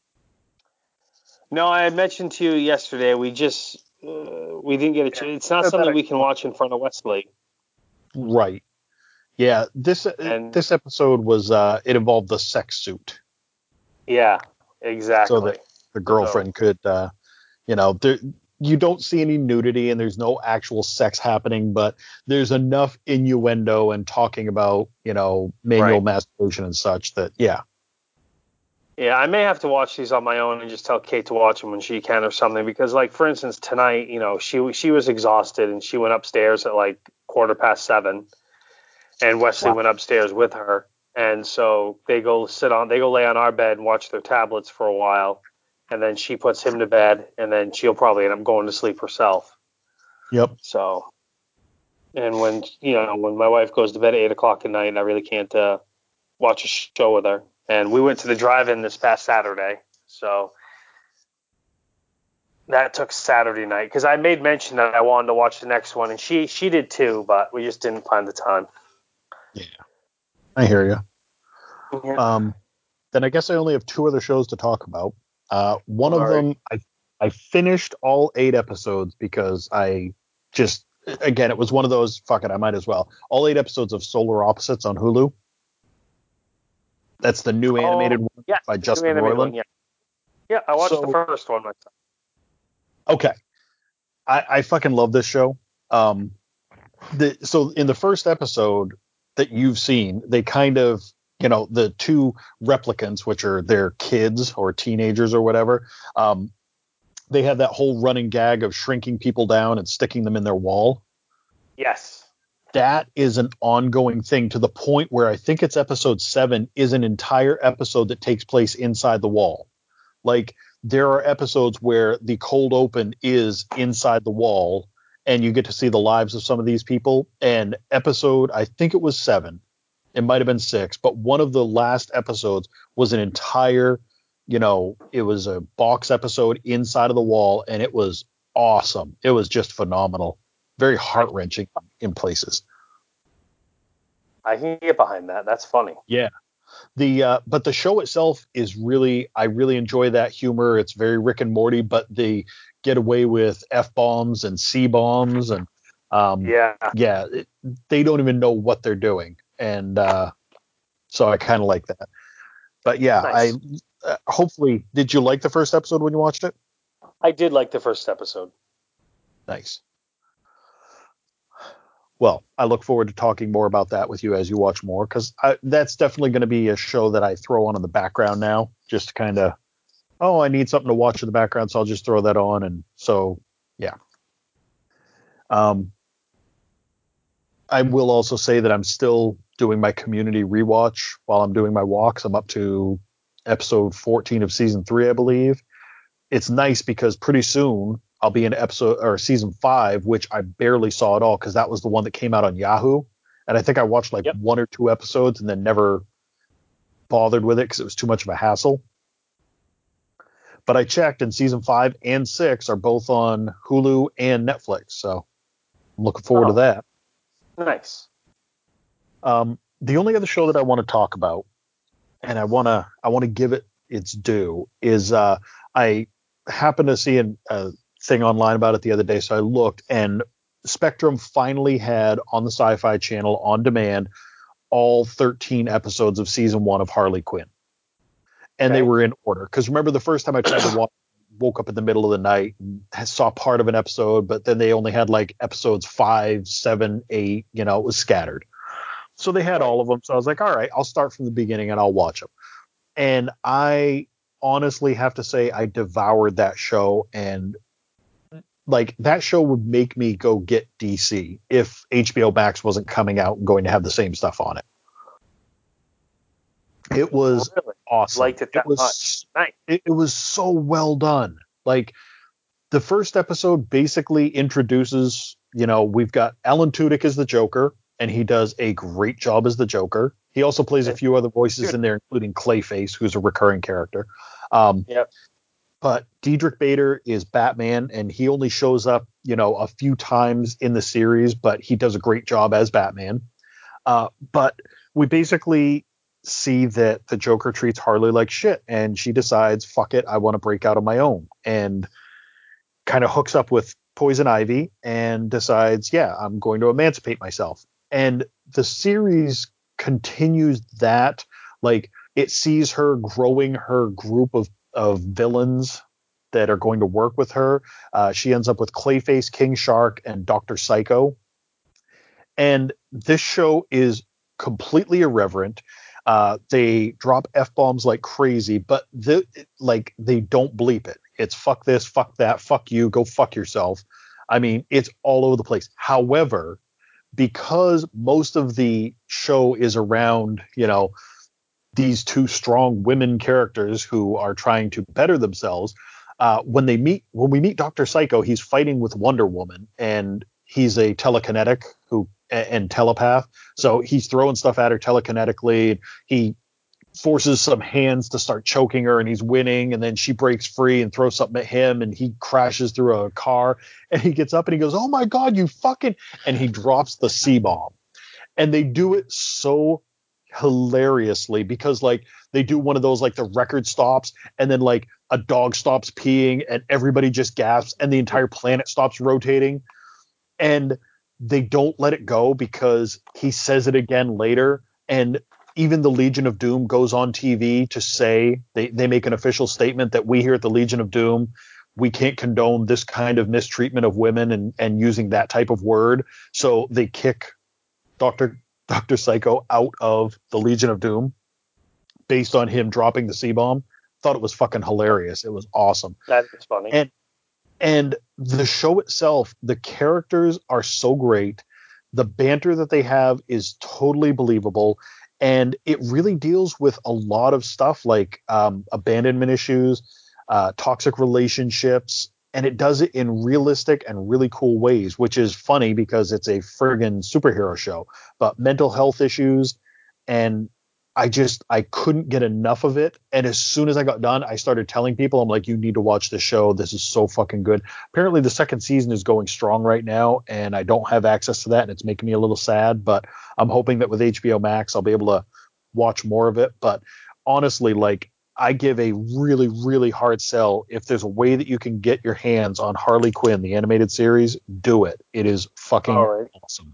No, I had mentioned to you yesterday. We didn't get a chance. It's not something we can watch in front of Wesley. Right. Yeah. This episode was it involved the sex suit. Yeah, exactly. So that the girlfriend could, you don't see any nudity and there's no actual sex happening, but there's enough innuendo and talking about, manual masturbation and such that, yeah. Yeah, I may have to watch these on my own and just tell Kate to watch them when she can or something. Because, like, for instance, tonight, she was exhausted and she went upstairs at like 7:15, and Wesley went upstairs with her. And so they go lay on our bed and watch their tablets for a while, and then she puts him to bed, and then she'll probably end up going to sleep herself. Yep. So, and when my wife goes to bed at 8:00 at night, I really can't watch a show with her. And we went to the drive-in this past Saturday, so that took Saturday night. Because I made mention that I wanted to watch the next one, and she did too, but we just didn't find the time. Yeah, I hear you. Yeah. Then I guess I only have 2 other shows to talk about. One of them, I finished all 8 episodes because I just, again, it was one of those, fuck it, I might as well. All 8 episodes of Solar Opposites on Hulu. That's the new animated one by Justin Roiland. Yeah, I watched the first one myself. Okay. I fucking love this show. So in the first episode that you've seen, they kind of the two replicants, which are their kids or teenagers or whatever, they have that whole running gag of shrinking people down and sticking them in their wall. Yes. That is an ongoing thing to the point where I think it's episode 7 is an entire episode that takes place inside the wall. Like, there are episodes where the cold open is inside the wall and you get to see the lives of some of these people. And episode, I think it was 7, it might have been 6, but one of the last episodes was an entire, it was a box episode inside of the wall, and it was awesome. It was just phenomenal. Very heart-wrenching in places. I can get behind that. That's funny. Yeah. But the show itself is I really enjoy that humor. It's very Rick and Morty, but they get away with F-bombs and C-bombs. And they don't even know what they're doing. And so I kind of like that. But yeah, nice. Hopefully, did you like the first episode when you watched it? I did like the first episode. Nice. Well, I look forward to talking more about that with you as you watch more, because that's definitely going to be a show that I throw on in the background now, just to kind of, I need something to watch in the background, so I'll just throw that on. And so, yeah. I will also say that I'm still doing my community rewatch while I'm doing my walks. I'm up to episode 14 of season 3, I believe. It's nice because pretty soon I'll be in season 5, which I barely saw at all because that was the one that came out on Yahoo. And I think I watched 1 or 2 episodes and then never bothered with it because it was too much of a hassle. But I checked, and season 5 and 6 are both on Hulu and Netflix. So I'm looking forward to that. Nice. The only other show that I want to talk about, and I want to give it its due, is I happened to see a thing online about it the other day, so I looked, and Spectrum finally had on the Sci-Fi Channel on demand all 13 episodes of season 1 of Harley Quinn, and they were in order. Because remember, the first time I tried to watch, woke up in the middle of the night and saw part of an episode, but then they only had like episodes 5, 7, 8. It was scattered. So they had all of them. So I was like, all right, I'll start from the beginning and I'll watch them. And I honestly have to say I devoured that show, and like that show would make me go get DC if HBO Max wasn't coming out and going to have the same stuff on it. It was awesome. Liked it that much. Nice. It was so well done. Like, the first episode basically introduces, we've got Alan Tudyk as the Joker, and he does a great job as the Joker. He also plays a few other voices in there, including Clayface, who's a recurring character. But Diedrich Bader is Batman, and he only shows up, a few times in the series, but he does a great job as Batman. But we basically see that the Joker treats Harley like shit, and she decides, fuck it, I want to break out on my own, and kind of hooks up with Poison Ivy and decides, I'm going to emancipate myself. And the series continues that, like, it sees her growing her group of villains that are going to work with her. She ends up with Clayface, King Shark, and Dr. Psycho. And this show is completely irreverent. They drop F-bombs like crazy, but they don't bleep it. It's fuck this, fuck that, fuck you, go fuck yourself. I mean, it's all over the place. However, because most of the show is around, these two strong women characters who are trying to better themselves, when we meet Dr. Psycho, he's fighting with Wonder Woman, and he's a telekinetic and telepath. So he's throwing stuff at her telekinetically. He forces some hands to start choking her, and he's winning, and then she breaks free and throws something at him, and he crashes through a car, and he gets up and he goes, oh my God, you fucking, and he drops the C-bomb. And they do it so hilariously because, like, they do one of those, like, the record stops, and then, like, a dog stops peeing and everybody just gasps and the entire planet stops rotating, and they don't let it go because he says it again later. And even the Legion of Doom goes on TV to say, they make an official statement that we here at the Legion of Doom, we can't condone this kind of mistreatment of women and using that type of word. So they kick Dr. Psycho out of the Legion of Doom. based on him dropping the C-bomb. Thought it was fucking hilarious. It was awesome. That is funny. And the show itself, the characters are so great. The banter that they have is totally believable. And it really deals with a lot of stuff like abandonment issues, toxic relationships, and it does it in realistic and really cool ways, which is funny because it's a friggin' superhero show. But mental health issues, and I couldn't get enough of it. And as soon as I got done, I started telling people, I'm like, you need to watch this show. This is so fucking good. Apparently the second season is going strong right now, and I don't have access to that, and it's making me a little sad, but I'm hoping that with HBO Max, I'll be able to watch more of it. But honestly, like, I give a really, really hard sell. If there's a way that you can get your hands on Harley Quinn, the animated series, do it. It is fucking awesome.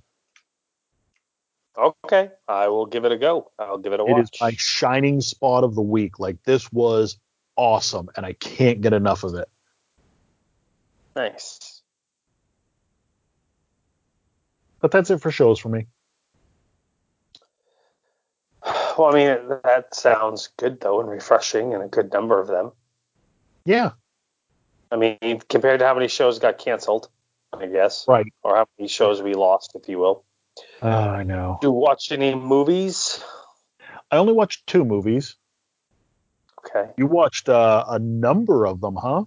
Okay, I will give it a go. I'll give it a watch. It is my shining spot of the week. Like, this was awesome, and I can't get enough of it. Nice. But that's it for shows for me. Well, I mean, that sounds good, though, and refreshing, and a good number of them. Yeah. I mean, compared to how many shows got canceled, I guess. Right. Or how many shows we lost, if you will. I know. Do you watch any movies? I only watched 2 movies. Okay. You watched a number of them, huh?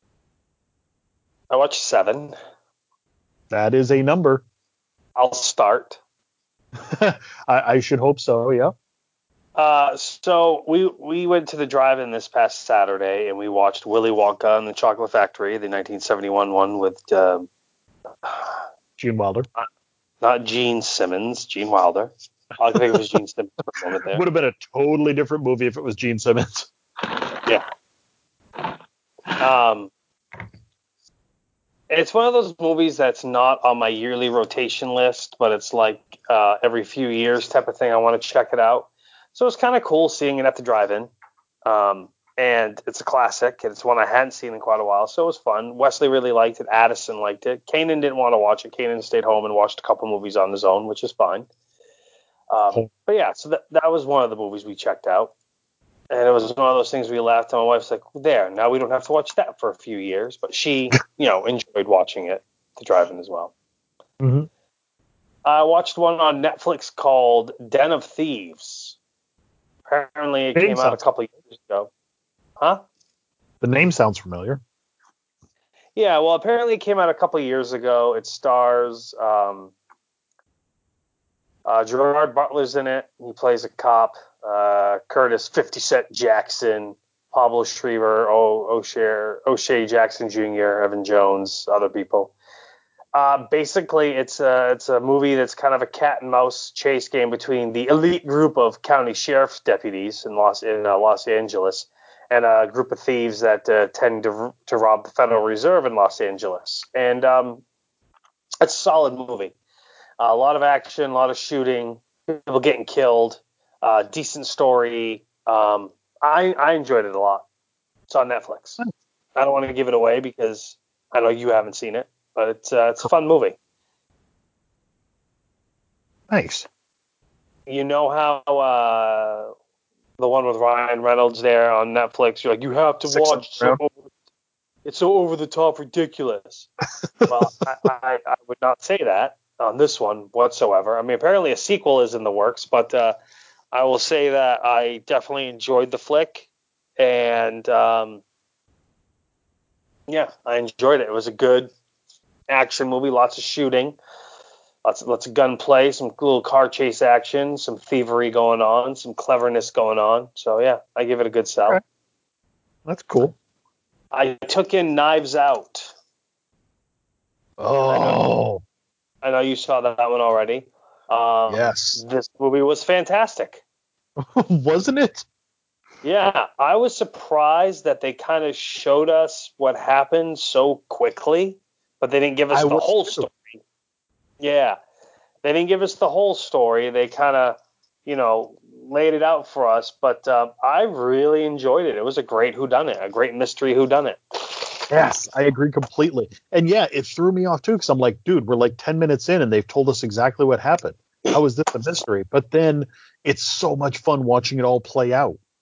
I watched 7. That is a number. I'll start. I should hope so, yeah. So we went to the drive-in this past Saturday, and we watched Willy Wonka and the Chocolate Factory, the 1971 one with Gene Wilder. Not Gene Simmons, Gene Wilder. I think it was Gene Simmons for a moment there. Would have been a totally different movie if it was Gene Simmons. Yeah. It's one of those movies that's not on my yearly rotation list, but it's like every few years type of thing. I want to check it out. So it's kind of cool seeing it at the drive-in. And it's a classic, and it's one I hadn't seen in quite a while, so it was fun. Wesley really liked it. Addison liked it. Kanan didn't want to watch it. Kanan stayed home and watched a couple movies on his own, which is fine. But yeah, so that was one of the movies we checked out. And it was one of those things we left, and my wife's like, there, now we don't have to watch that for a few years. But she, enjoyed watching it to drive-in as well. Mm-hmm. I watched one on Netflix called Den of Thieves. Apparently it came out a couple of years ago. Huh? The name sounds familiar. Yeah, well, apparently it came out a couple of years ago. It stars Gerard Butler's in it. He plays a cop. Curtis 50 Cent Jackson, Pablo Schreiber, O'Shea Jackson Jr., Evan Jones, other people. Basically, it's a movie that's kind of a cat and mouse chase game between the elite group of county sheriff's deputies in Los Angeles and a group of thieves that tend to rob the Federal Reserve in Los Angeles. And it's a solid movie. A lot of action, a lot of shooting, people getting killed, decent story. I enjoyed it a lot. It's on Netflix. I don't want to give it away because I know you haven't seen it, but it's a fun movie. Nice. You know how the one with Ryan Reynolds there on Netflix, you're like, you have to watch. It's so over the top ridiculous. Well, I would not say that on this one whatsoever. I mean, apparently a sequel is in the works, but I will say that I definitely enjoyed the flick, and yeah, I enjoyed it. It was a good action movie, lots of shooting, lots of gunplay, some little car chase action, some thievery going on, some cleverness going on. So yeah, I give it a good sell. Okay. That's cool. I took in Knives Out. Oh. I know you saw that one already. Yes. This movie was fantastic. Wasn't it? Yeah, I was surprised that they kind of showed us what happened so quickly, but they didn't give us the whole story. Yeah, they didn't give us the whole story. They kind of, laid it out for us, but I really enjoyed it. It was a great whodunit, a great mystery whodunit. Yes, I agree completely. And yeah, it threw me off too, because I'm like, dude, we're like 10 minutes in and they've told us exactly what happened. How is this a mystery? But then it's so much fun watching it all play out.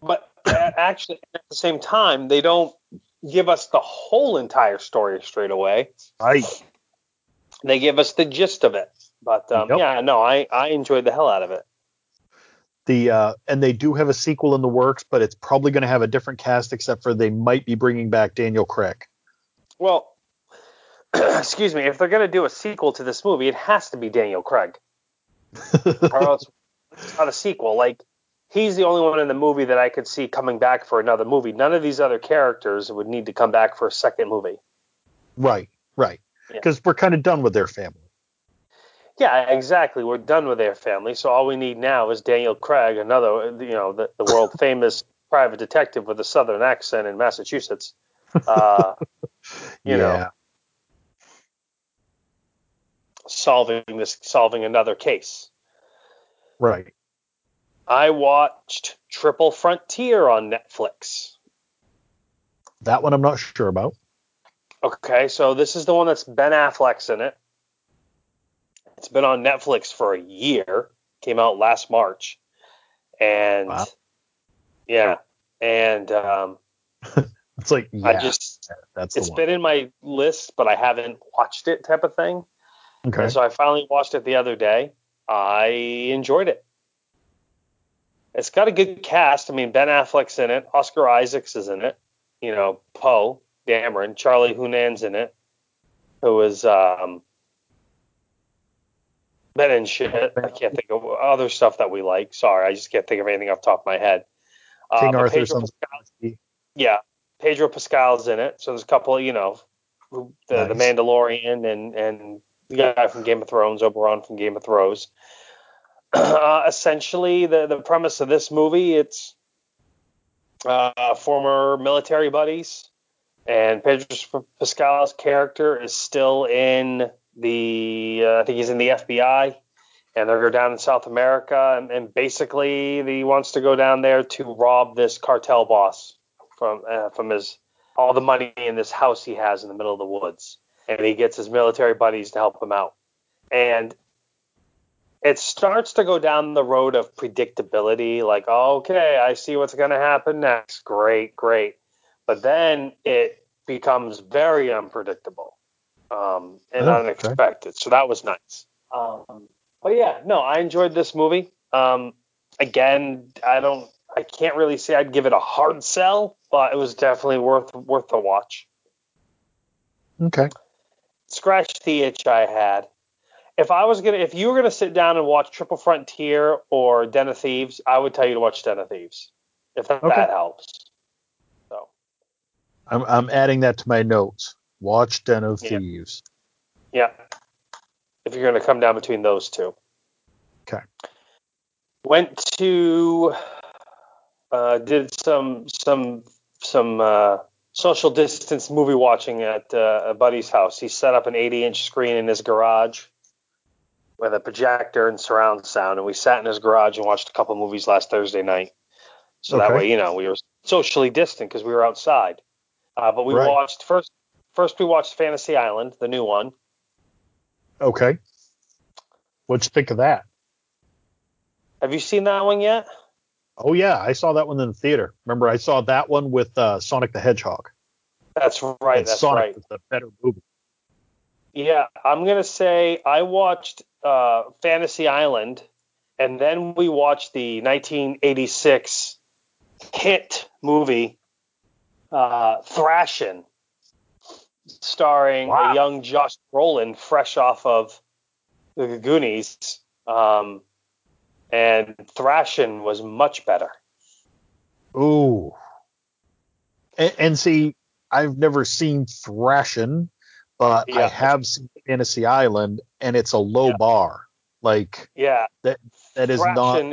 But actually, at the same time, they don't give us the whole entire story straight away. Right. They give us the gist of it. But Yep. yeah, no, I enjoyed the hell out of it. And they do have a sequel in the works, but it's probably going to have a different cast, except for they might be bringing back Daniel Craig. Well, excuse me, if they're going to do a sequel to this movie, it has to be Daniel Craig. Or else it's not a sequel. Like, he's the only one in the movie that I could see coming back for another movie. None of these other characters would need to come back for a second movie. Right. Because we're kind of done with their family. Yeah, exactly. We're done with their family, so all we need now is Daniel Craig, another, the world famous private detective with a southern accent in Massachusetts. Solving another case. Right. I watched Triple Frontier on Netflix. That one I'm not sure about. Okay, so this is the one that's Ben Affleck's in it. It's been on Netflix for a year. Came out last March. And wow. Yeah. And it's like, yeah, it's been in my list, but I haven't watched it type of thing. Okay. And so I finally watched it the other day. I enjoyed it. It's got a good cast. I mean, Ben Affleck's in it. Oscar Isaacs is in it. Poe Dameron. Charlie Hunan's in it. Who is Ben and shit. I can't think of other stuff that we like. Sorry, I just can't think of anything off the top of my head. King Arthur. Yeah, Pedro Pascal's in it. So there's a couple, nice. The Mandalorian and the guy from Game of Thrones, Oberyn from Game of Thrones. Essentially, the premise of this movie, it's former military buddies, and Pedro Pascal's character is still in I think he's in the FBI, and they're down in South America, and basically he wants to go down there to rob this cartel boss from all the money in this house he has in the middle of the woods, and he gets his military buddies to help him out, and it starts to go down the road of predictability, like, okay, I see what's going to happen next, great, but then it becomes very unpredictable and unexpected, so that was nice. But yeah, no, I enjoyed this movie. Again, I can't really say I'd give it a hard sell, but it was definitely worth the watch. Okay. Scratch the itch I had. If you were gonna sit down and watch Triple Frontier or Den of Thieves, I would tell you to watch Den of Thieves, if that helps. So I'm adding that to my notes. Watch Den of Thieves. Yeah. If you're gonna come down between those two. Okay. Went to did some social distance movie watching at a buddy's house. He set up an 80-inch screen in his garage with a projector and surround sound, and we sat in his garage and watched a couple movies last Thursday night. So that way, we were socially distant because we were outside. But we watched first we watched Fantasy Island, the new one. Okay. What'd you think of that? Have you seen that one yet? Oh yeah, I saw that one in the theater. Remember, I saw that one with Sonic the Hedgehog. That's right. And Sonic was the better movie. Yeah, I'm gonna say I watched Fantasy Island, and then we watched the 1986 hit movie Thrashin', starring a young Josh Brolin, fresh off of the Goonies. And Thrashin' was much better. Ooh. And see, I've never seen Thrashin', but I have seen Fantasy Island, and it's a low bar. Like, that is not.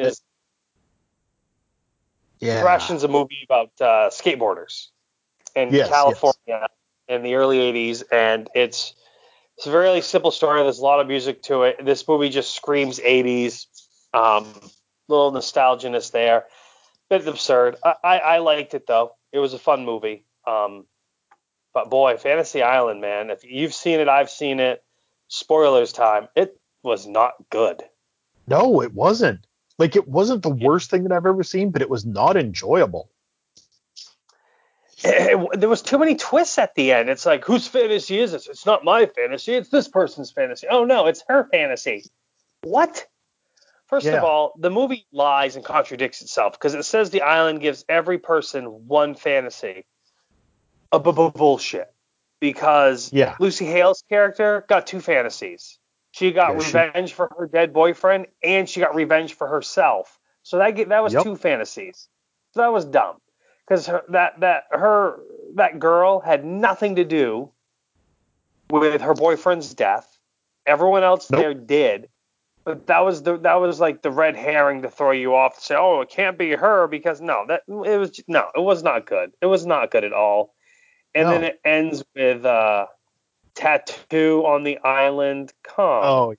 Thrashin's a movie about skateboarders in California in the early 80s, and it's a very simple story. There's a lot of music to it. This movie just screams 80s. Little nostalginess there. Bit absurd. I liked it, though. It was a fun movie. But boy, Fantasy Island, man, if you've seen it, I've seen it. Spoilers time. It was not good. No, it wasn't. Like, it wasn't the worst thing that I've ever seen, but it was not enjoyable. There was too many twists at the end. It's like, whose fantasy is this? It's not my fantasy. It's this person's fantasy. Oh, no, it's her fantasy. What? First of all, the movie lies and contradicts itself because it says the island gives every person one fantasy. Bullshit. Because Lucy Hale's character got two fantasies. She got revenge for her dead boyfriend, and she got revenge for herself. So that was two fantasies. So that was dumb. Because that girl had nothing to do with her boyfriend's death. Everyone else there did. But that was like the red herring to throw you off to say, oh, it can't be her because it was not good. It was not good at all. And then it ends with tattoo on the island. Oh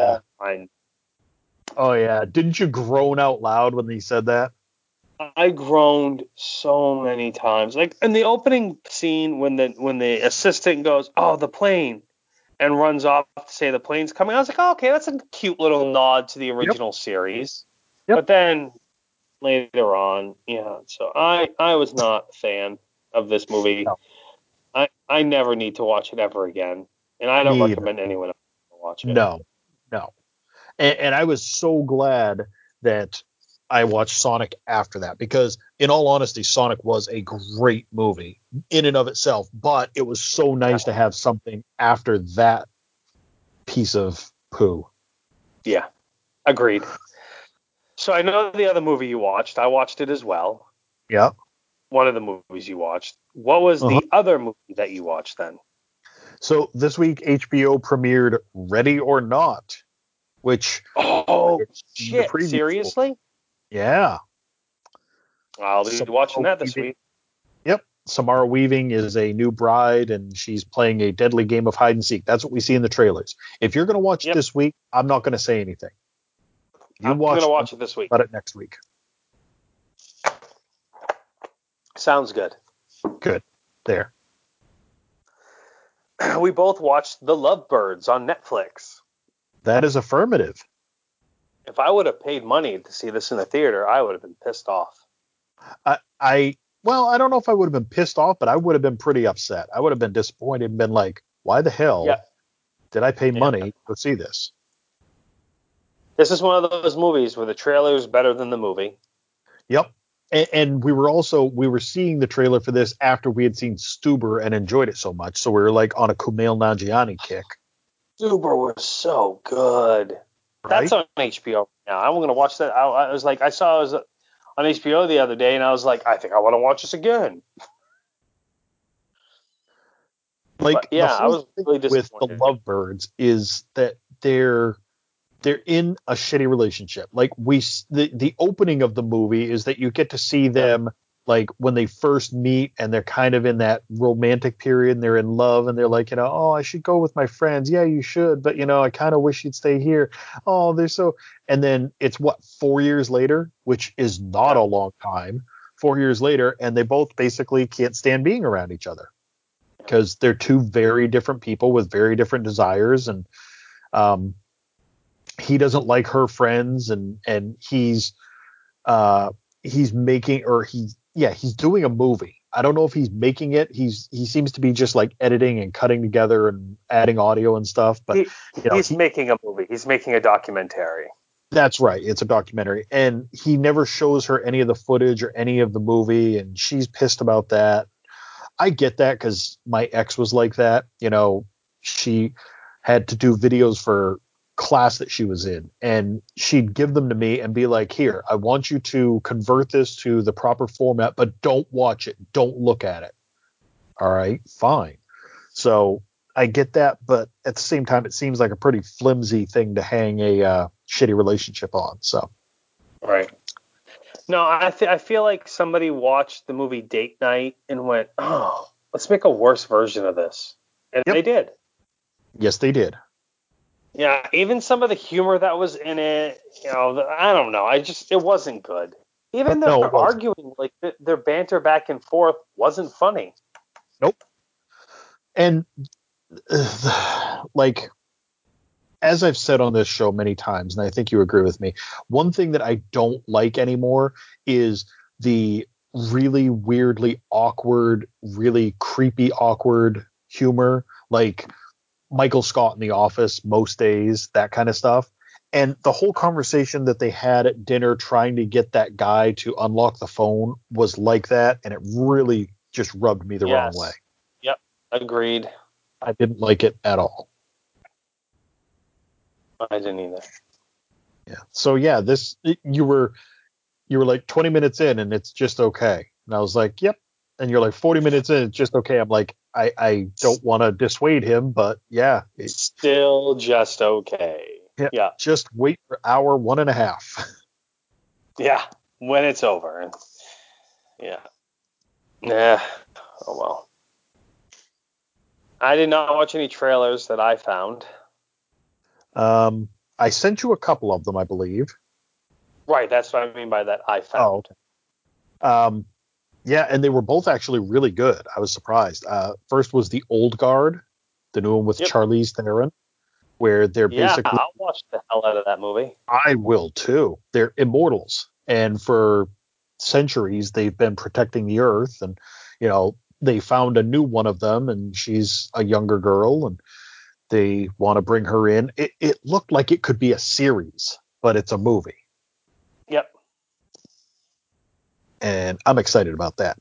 yeah. Didn't you groan out loud when he said that? I groaned so many times. Like in the opening scene when the assistant goes, oh, the plane, and runs off to say the plane's coming. I was like, oh, okay, that's a cute little nod to the original series. But then later on, so I was not a fan of this movie. No. I never need to watch it ever again. And I don't recommend anyone else to watch it. No. And I was so glad that I watched Sonic after that because, in all honesty, Sonic was a great movie in and of itself, but it was so nice to have something after that piece of poo. Yeah, agreed. So I know the other movie you watched. I watched it as well. Yeah. One of the movies you watched. What was the other movie that you watched then? So this week, HBO premiered Ready or Not, which... Oh, shit. Seriously? Yeah. I'll be watching that this week. Yep. Samara Weaving is a new bride, and she's playing a deadly game of hide and seek. That's what we see in the trailers. If you're going to watch it this week, I'm not going to say anything. I'm going to watch it this week. About it next week. Sounds good. Good. There. We both watched The Lovebirds on Netflix. That is affirmative. If I would have paid money to see this in the theater, I would have been pissed off. I don't know if I would have been pissed off, but I would have been pretty upset. I would have been disappointed and been like, why the hell did I pay money to see this? This is one of those movies where the trailer is better than the movie. Yep. And we were seeing the trailer for this after we had seen Stuber and enjoyed it so much. So we were like on a Kumail Nanjiani kick. Stuber was so good. Right? That's on HBO now. I'm going to watch that. I saw it was on HBO the other day, and I was like, I think I want to watch this again. Like, I was really disappointed with the Lovebirds is that they're in a shitty relationship. Like the opening of the movie is that you get to see them like when they first meet and they're kind of in that romantic period and they're in love and they're like, oh, I should go with my friends. Yeah, you should. But, I kind of wish you'd stay here. Oh, they're so. And then it's 4 years later, which is not a long time. 4 years later. And they both basically can't stand being around each other because they're two very different people with very different desires. And he doesn't like her friends and he's doing a movie. I don't know if he's making it. He seems to be just like editing and cutting together and adding audio and stuff. But he's making a movie. He's making a documentary. That's right. It's a documentary, and he never shows her any of the footage or any of the movie, and she's pissed about that. I get that because my ex was like that. She had to do videos for class that she was in, and she'd give them to me and be like, here, I want you to convert this to the proper format, but don't watch it, don't look at it. All right, fine. So I get that, but at the same time it seems like a pretty flimsy thing to hang a shitty relationship on. So right. No, I feel like somebody watched the movie Date Night and went, oh, let's make a worse version of this, and they did. Yes, they did. Yeah, even some of the humor that was in it, I don't know. It wasn't good. Even their arguing, like their banter back and forth, wasn't funny. Nope. And like as I've said on this show many times, and I think you agree with me, one thing that I don't like anymore is the really weirdly awkward, really creepy awkward humor, like Michael Scott in The Office most days, that kind of stuff. And the whole conversation that they had at dinner trying to get that guy to unlock the phone was like that, and it really just rubbed me the wrong way. Yep, agreed. I didn't like it at all. I didn't either. Yeah. So yeah, you were like 20 minutes in and it's just okay. And I was like, yep. And you're like 40 minutes in, it's just okay. I'm like, I don't want to dissuade him, but yeah. It's still just okay. Yeah. Just wait for hour 1.5. Yeah. When it's over. Yeah. Nah. Oh well. I did not watch any trailers that I found. I sent you a couple of them, I believe. Right. That's what I mean by that I found. Oh. Yeah, and they were both actually really good. I was surprised. First was The Old Guard, the new one with Charlize Theron, where they're basically... Yeah, I'll watch the hell out of that movie. I will, too. They're immortals. And for centuries, they've been protecting the Earth. And, they found a new one of them, and she's a younger girl, and they want to bring her in. It looked like it could be a series, but it's a movie. Yep. And I'm excited about that.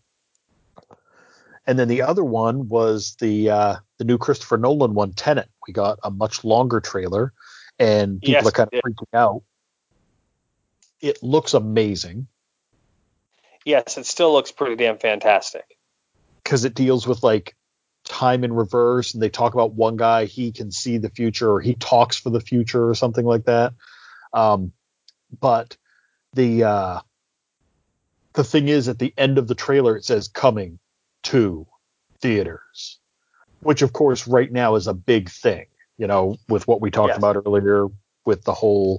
And then the other one was the new Christopher Nolan one, Tenet. We got a much longer trailer, and people are kind of freaking out. It looks amazing. Yes, it still looks pretty damn fantastic. Because it deals with like time in reverse, and they talk about one guy, he can see the future, or he talks for the future, or something like that. But the thing is, at the end of the trailer, it says coming to theaters, which of course right now is a big thing, with what we talked about earlier with the whole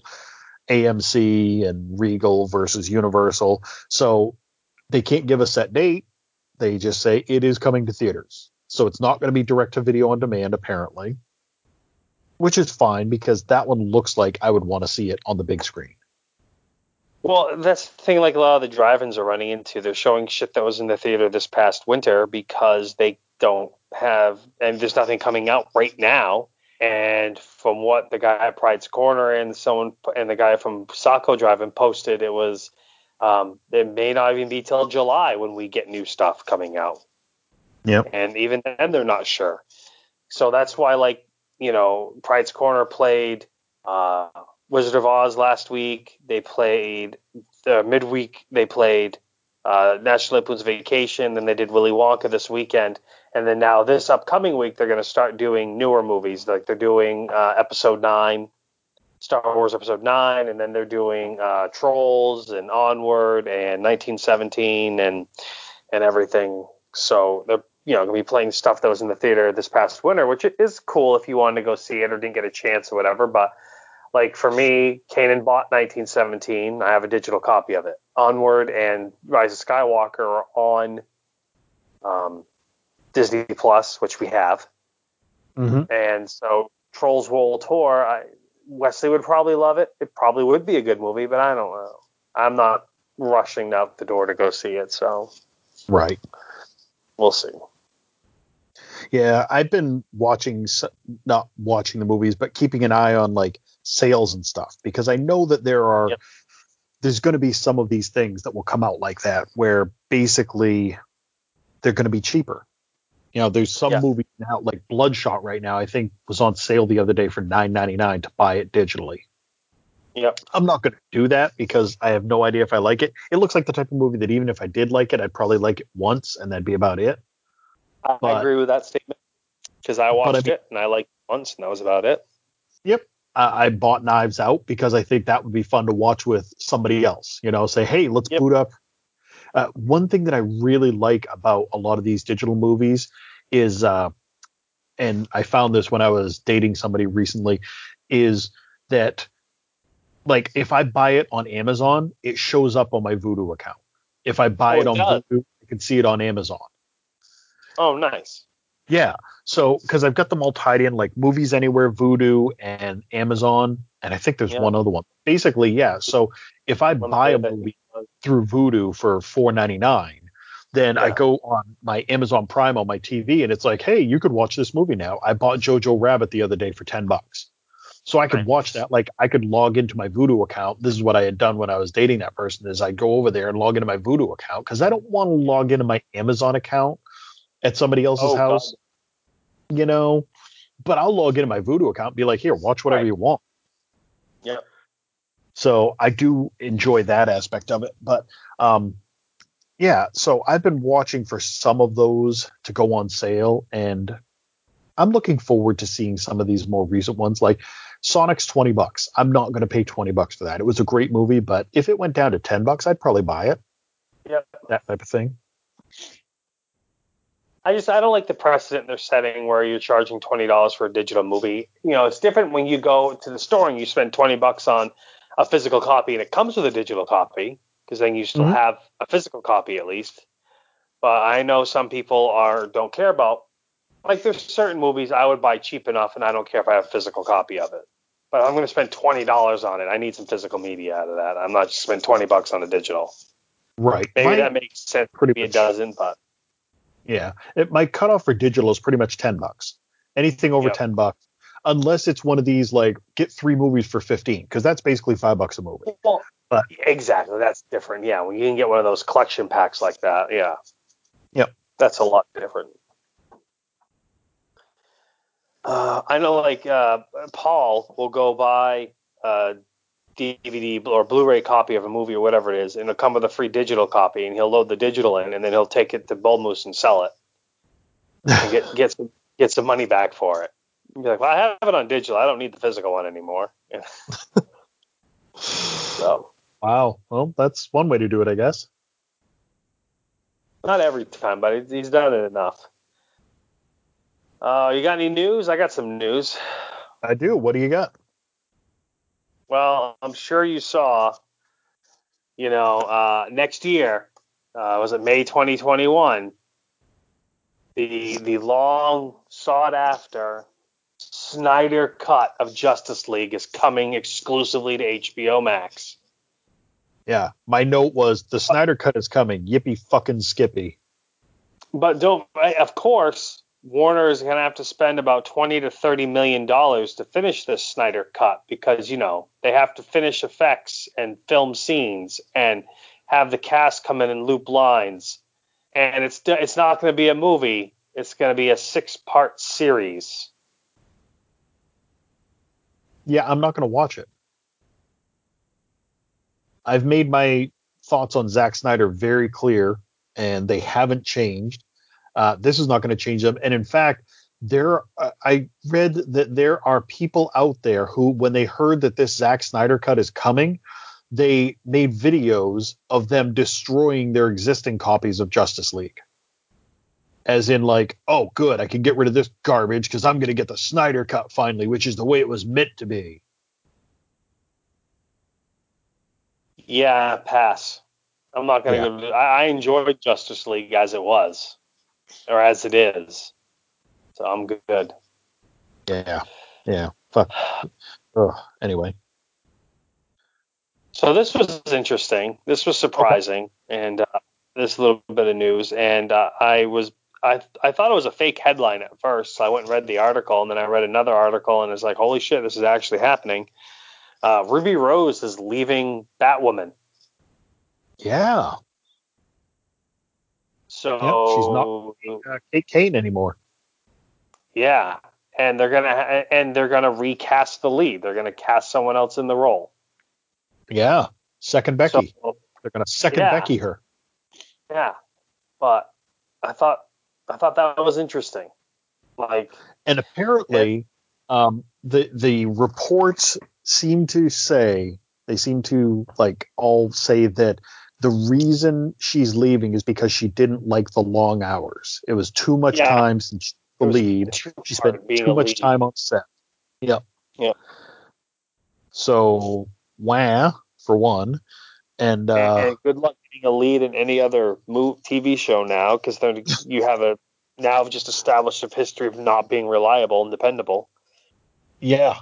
AMC and Regal versus Universal. So they can't give a set date. They just say it is coming to theaters. So it's not going to be direct to video on demand, apparently, which is fine because that one looks like I would want to see it on the big screen. Well, that's the thing, like a lot of the drive-ins are running into. They're showing shit that was in the theater this past winter because they don't have, and there's nothing coming out right now. And from what the guy at Pride's Corner and the guy from Saco Drive-In posted, it was, it may not even be till July when we get new stuff coming out. Yep. And even then, they're not sure. So that's why, Pride's Corner played Wizard of Oz last week. They played midweek. They played National Lampoon's Vacation. Then they did Willy Wonka this weekend. And then now this upcoming week, they're going to start doing newer movies. Like they're doing Episode 9, Star Wars Episode 9, and then they're doing Trolls and Onward and 1917 and everything. So they're going to be playing stuff that was in the theater this past winter, which is cool if you wanted to go see it or didn't get a chance or whatever. But like for me, Kanan bought 1917. I have a digital copy of it. Onward and Rise of Skywalker are on Disney Plus, which we have. Mm-hmm. And so Trolls World Tour, Wesley would probably love it. It probably would be a good movie, but I don't know. I'm not rushing out the door to go see it, so. Right. We'll see. Yeah, I've been not watching the movies, but keeping an eye on like sales and stuff, because I know that there's going to be some of these things that will come out like that, where basically they're going to be cheaper. There's some movies now, like Bloodshot right now, I think was on sale the other day for $9.99 to buy it digitally. Yep. I'm not going to do that because I have no idea if I like it. It looks like the type of movie that even if I did like it, I'd probably like it once and that'd be about it. I agree with that statement because I watched it and I liked it once and that was about it. Yep. I bought Knives Out because I think that would be fun to watch with somebody else. Say, hey, let's boot up. One thing that I really like about a lot of these digital movies is, and I found this when I was dating somebody recently, is that like if I buy it on Amazon, it shows up on my Vudu account. If I buy it on Vudu, I can see it on Amazon. Oh, nice. Yeah. So, because I've got them all tied in, like Movies Anywhere, Vudu, and Amazon, and I think there's one other one. Basically, yeah. So if I buy a movie through Vudu for $4.99, then I go on my Amazon Prime on my TV, and it's like, hey, you could watch this movie now. I bought Jojo Rabbit the other day for $10. So I could watch that. Like I could log into my Vudu account. This is what I had done when I was dating that person. Is I'd go over there and log into my Vudu account because I don't want to log into my Amazon account at somebody else's house. God. You know, but I'll log into my Vudu account and be like, here, watch whatever you want. Yeah. So I do enjoy that aspect of it. But yeah, so I've been watching for some of those to go on sale, and I'm looking forward to seeing some of these more recent ones. Like Sonic's $20. I'm not going to pay $20 for that. It was a great movie, but if it went down to $10, I'd probably buy it. Yep. That type of thing. I don't like the precedent they're setting where you're charging $20 for a digital movie. You know, it's different when you go to the store and you spend $20 on a physical copy and it comes with a digital copy, because then you still have a physical copy at least. But I know some people don't care about, like there's certain movies I would buy cheap enough and I don't care if I have a physical copy of it. But I'm going to spend $20 on it. I need some physical media out of that. I'm not just spend $20 on a digital. Right. Maybe that makes sense. Maybe it doesn't, but. Yeah, my cutoff for digital is pretty much $10. Anything over $10, unless it's one of these like get 3 movies for 15, because that's basically $5 a movie. Well, but exactly, that's different. Yeah, when you can get one of those collection packs like that, yep, that's a lot different. I know, like Paul will go buy a DVD or Blu-ray copy of a movie or whatever it is, and it'll come with a free digital copy, and he'll load the digital in, and then he'll take it to Bull Moose and sell it, and get some money back for it. You'll be like, well, I have it on digital. I don't need the physical one anymore. So. Wow. Well, that's one way to do it, I guess. Not every time, but he's done it enough. You got any news? I got some news. I do. What do you got? Well, I'm sure you saw, next year, was it May 2021? The long sought after Snyder cut of Justice League is coming exclusively to HBO Max. Yeah, my note was the Snyder cut is coming. Yippee fucking skippy. But of course, Warner is going to have to spend about $20 to $30 million to finish this Snyder cut, because, they have to finish effects and film scenes and have the cast come in and loop lines. And it's not going to be a movie. It's going to be a 6-part series. Yeah, I'm not going to watch it. I've made my thoughts on Zack Snyder very clear, and they haven't changed. This is not going to change them. And in fact, I read that there are people out there who, when they heard that this Zack Snyder cut is coming, they made videos of them destroying their existing copies of Justice League. As in, like, oh, good, I can get rid of this garbage because I'm going to get the Snyder cut finally, which is the way it was meant to be. Yeah, pass. I'm not going to go. I enjoyed Justice League as it was, or as it is. So I'm good. Yeah. Fuck. Anyway. So this was interesting. This was surprising, and this little bit of news. And I thought it was a fake headline at first. So I went and read the article, and then I read another article, and it's like, holy shit, this is actually happening. Ruby Rose is leaving Batwoman. Yeah. So she's not Kate Kane anymore. Yeah, and they're gonna recast the lead. They're gonna cast someone else in the role. Yeah, second Becky. So, they're gonna second Becky her. Yeah, but I thought that was interesting. And apparently, the reports seem to all say that the reason she's leaving is because she didn't like the long hours. It was too much time since the lead. She spent too much time on set. Yep. So, for one. And good luck getting a lead in any other TV show now, because you have a now have just established a history of not being reliable and dependable. Yeah.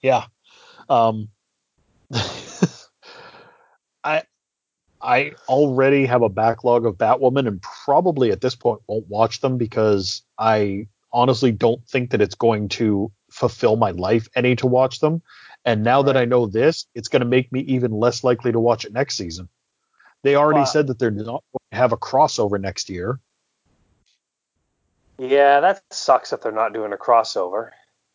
I already have a backlog of Batwoman and probably at this point won't watch them because I honestly don't think that it's going to fulfill my life any to watch them. And now that I know this, it's going to make me even less likely to watch it next season. They already said that they're not going to have a crossover next year. Yeah, that sucks if they're not doing a crossover.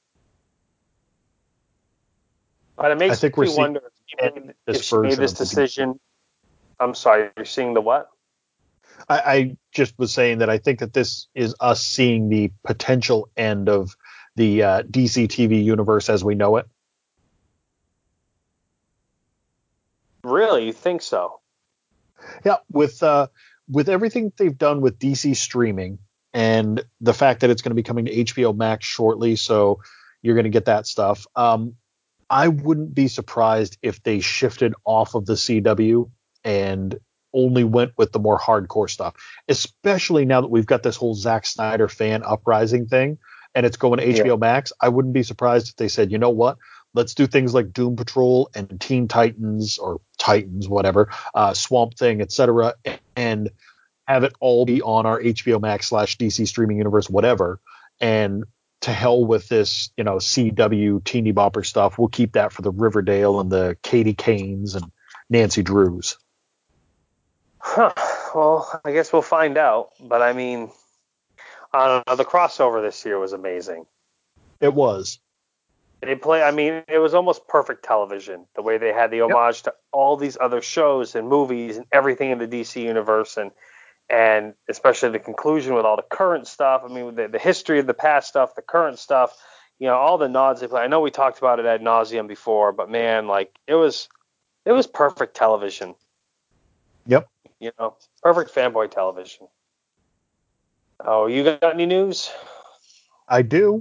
But it makes me wonder if she made this decision. I'm sorry, you're seeing the what? I just was saying that I think that this is us seeing the potential end of the DC TV universe as we know it. Really? You think so? Yeah, with everything they've done with DC streaming and the fact that it's going to be coming to HBO Max shortly, so you're going to get that stuff. I wouldn't be surprised if they shifted off of the CW and only went with the more hardcore stuff, especially now that we've got this whole Zack Snyder fan uprising thing and it's going to HBO Max. I wouldn't be surprised if they said, you know what, let's do things like Doom Patrol and Teen Titans or Titans, whatever, Swamp Thing, etc., and have it all be on our HBO Max / DC streaming universe, whatever. And to hell with this, CW teeny bopper stuff. We'll keep that for the Riverdale and the Katie Kanes and Nancy Drews. Huh. Well, I guess we'll find out. But I mean, I don't know. The crossover this year was amazing. It was. It was almost perfect television. The way they had the homage to all these other shows and movies and everything in the DC universe, and especially the conclusion with all the current stuff. I mean, the history of the past stuff, the current stuff. All the nods they play. I know we talked about it ad nauseum before, but man, it was perfect television. Yep. Perfect fanboy television. Oh, you got any news? I do.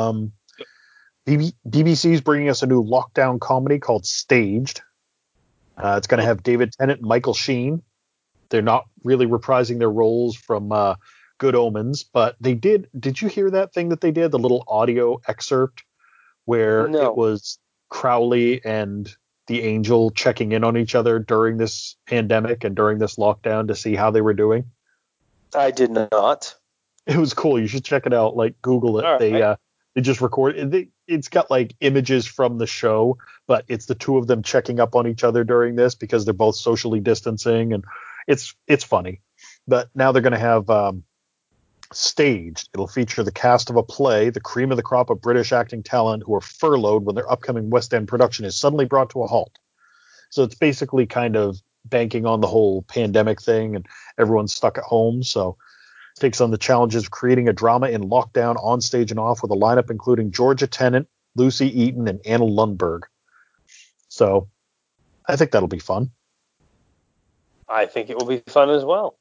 BBC's bringing us a new lockdown comedy called Staged. It's going to have David Tennant and Michael Sheen. They're not really reprising their roles from Good Omens, but they did. Did you hear that thing that they did? The little audio excerpt where it was Crowley and the Angel checking in on each other during this pandemic and during this lockdown to see how they were doing. I did not. It was cool. You should check it out. Google it. Right. They just record it. It's got images from the show, but it's the two of them checking up on each other during this because they're both socially distancing, and it's funny. But now they're going to have Staged. It'll feature the cast of a play, the cream of the crop of British acting talent who are furloughed when their upcoming West End production is suddenly brought to a halt. So it's basically kind of banking on the whole pandemic thing, and everyone's stuck at home. So it takes on the challenges of creating a drama in lockdown, on stage and off, with a lineup including Georgia Tennant, Lucy Eaton, and Anna Lundberg. So I think that'll be fun. I think it will be fun as well.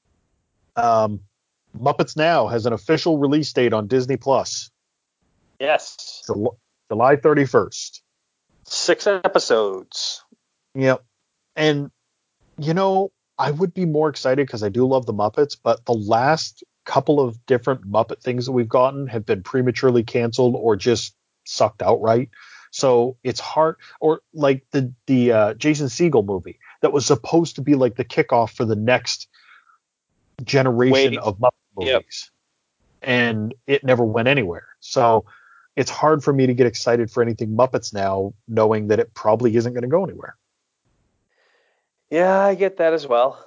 Muppets Now has an official release date on Disney Plus. Yes. July 31st. 6 episodes. Yep. And, I would be more excited because I do love the Muppets, but the last couple of different Muppet things that we've gotten have been prematurely canceled or just sucked outright. So it's hard. Or like the Jason Segel movie that was supposed to be like the kickoff for the next generation of Muppet movies. And it never went anywhere. So it's hard for me to get excited for anything Muppets Now, knowing that it probably isn't going to go anywhere. Yeah, I get that as well.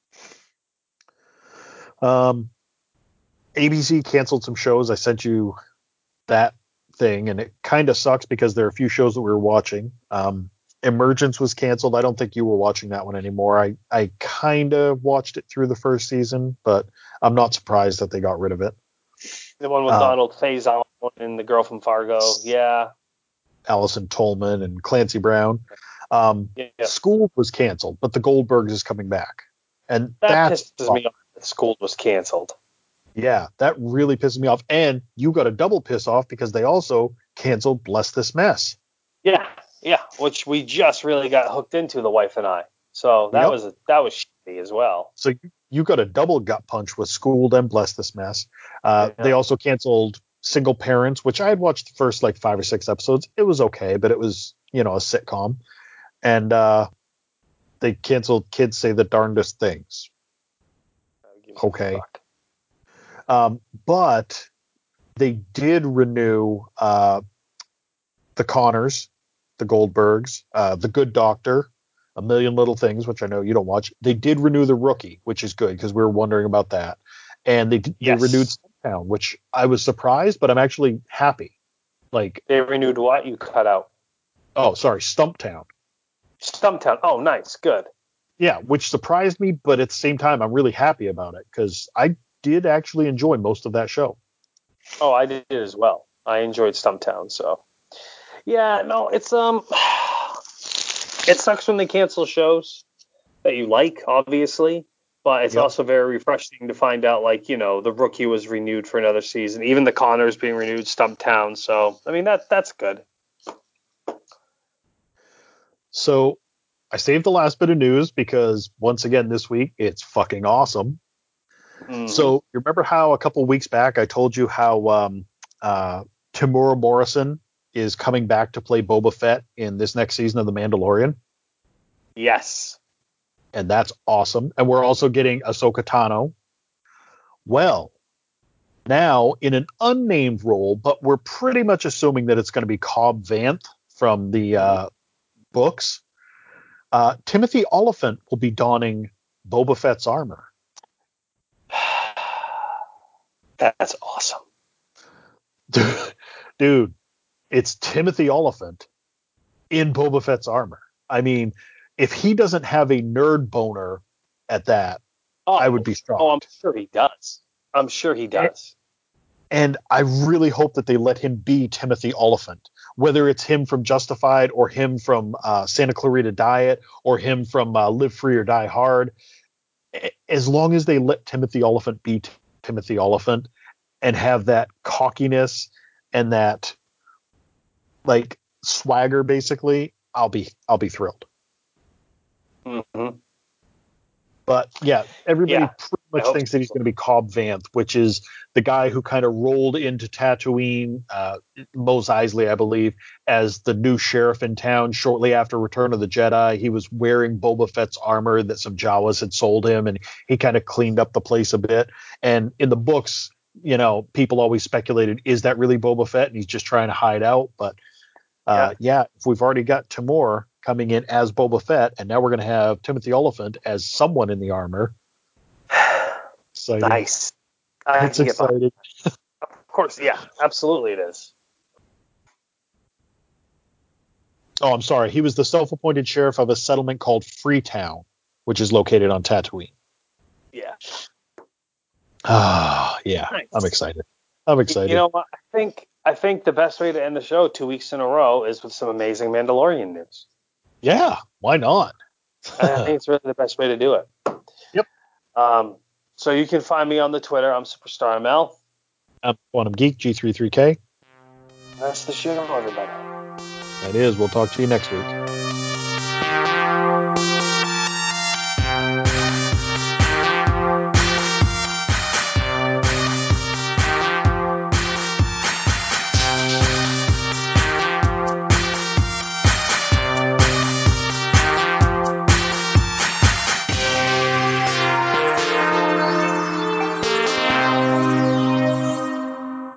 ABC canceled some shows. I sent you that thing, and it kind of sucks because there are a few shows that we were watching. Emergence was canceled. I don't think you were watching that one anymore. I kind of watched it through the first season, but I'm not surprised that they got rid of it. The one with Donald Faison and the girl from Fargo. Yeah. Allison Tolman and Clancy Brown. School was canceled, but the Goldbergs is coming back. And that pisses me off that School was canceled. Yeah, that really pisses me off. And you got a double piss off because they also canceled Bless This Mess. Yeah, which we just really got hooked into, the wife and I. So that was shitty as well. So you got a double gut punch with Schooled and Bless This Mess. They also canceled Single Parents, which I had watched the first like 5 or 6 episodes. It was okay, but it was, a sitcom. And they canceled Kids Say the Darndest Things. Okay. But they did renew the Connors, the Goldbergs, the Good Doctor, A Million Little Things, which I know you don't watch. They did renew The Rookie, which is good because we were wondering about that. And they renewed Stumptown, which I was surprised, but I'm actually happy. Like, they renewed what? You cut out. Oh, sorry, Stumptown. Stumptown. Oh, nice. Good. Yeah, which surprised me, but at the same time, I'm really happy about it because I did actually enjoy most of that show. Oh, I did as well. I enjoyed Stumptown, so. Yeah, no, it's it sucks when they cancel shows that you like, obviously, but it's also very refreshing to find out, like, The Rookie was renewed for another season, even The Connors being renewed, Stumptown. So, I mean, that's good. So I saved the last bit of news because once again this week it's fucking awesome. Mm-hmm. So you remember how a couple of weeks back I told you how Temuera Morrison is coming back to play Boba Fett in this next season of The Mandalorian? Yes. And that's awesome. And we're also getting Ahsoka Tano. Well, now in an unnamed role, but we're pretty much assuming that it's going to be Cobb Vanth from the books. Timothy Olyphant will be donning Boba Fett's armor. That's awesome. Dude, it's Timothy Olyphant in Boba Fett's armor. I mean, if he doesn't have a nerd boner at that, I would be shocked. Oh, I'm sure he does. And I really hope that they let him be Timothy Olyphant, whether it's him from Justified or him from Santa Clarita Diet or him from Live Free or Die Hard. As long as they let Timothy Olyphant be Timothy Olyphant and have that cockiness and that like swagger, basically, I'll be thrilled. Mm-hmm. But yeah, everybody pretty much thinks that he's going to be Cobb Vanth, which is the guy who kind of rolled into Tatooine, Mos Eisley, I believe, as the new sheriff in town shortly after Return of the Jedi. He was wearing Boba Fett's armor that some Jawas had sold him, and he kind of cleaned up the place a bit. And in the books, people always speculated, is that really Boba Fett? And he's just trying to hide out. But if we've already got Temuera coming in as Boba Fett, and now we're going to have Timothy Olyphant as someone in the armor. Exciting. Nice. It's exciting. Of course, yeah, absolutely it is. Oh, I'm sorry. He was the self-appointed sheriff of a settlement called Freetown, which is located on Tatooine. Yeah. Yeah. Nice. I'm excited. You know what? I think the best way to end the show 2 weeks in a row is with some amazing Mandalorian news. Yeah, why not? I think it's really the best way to do it. Yep. So you can find me on the Twitter. I'm Superstar ML. I'm Quantum Geek G33K. That's the show, everybody. That is. We'll talk to you next week.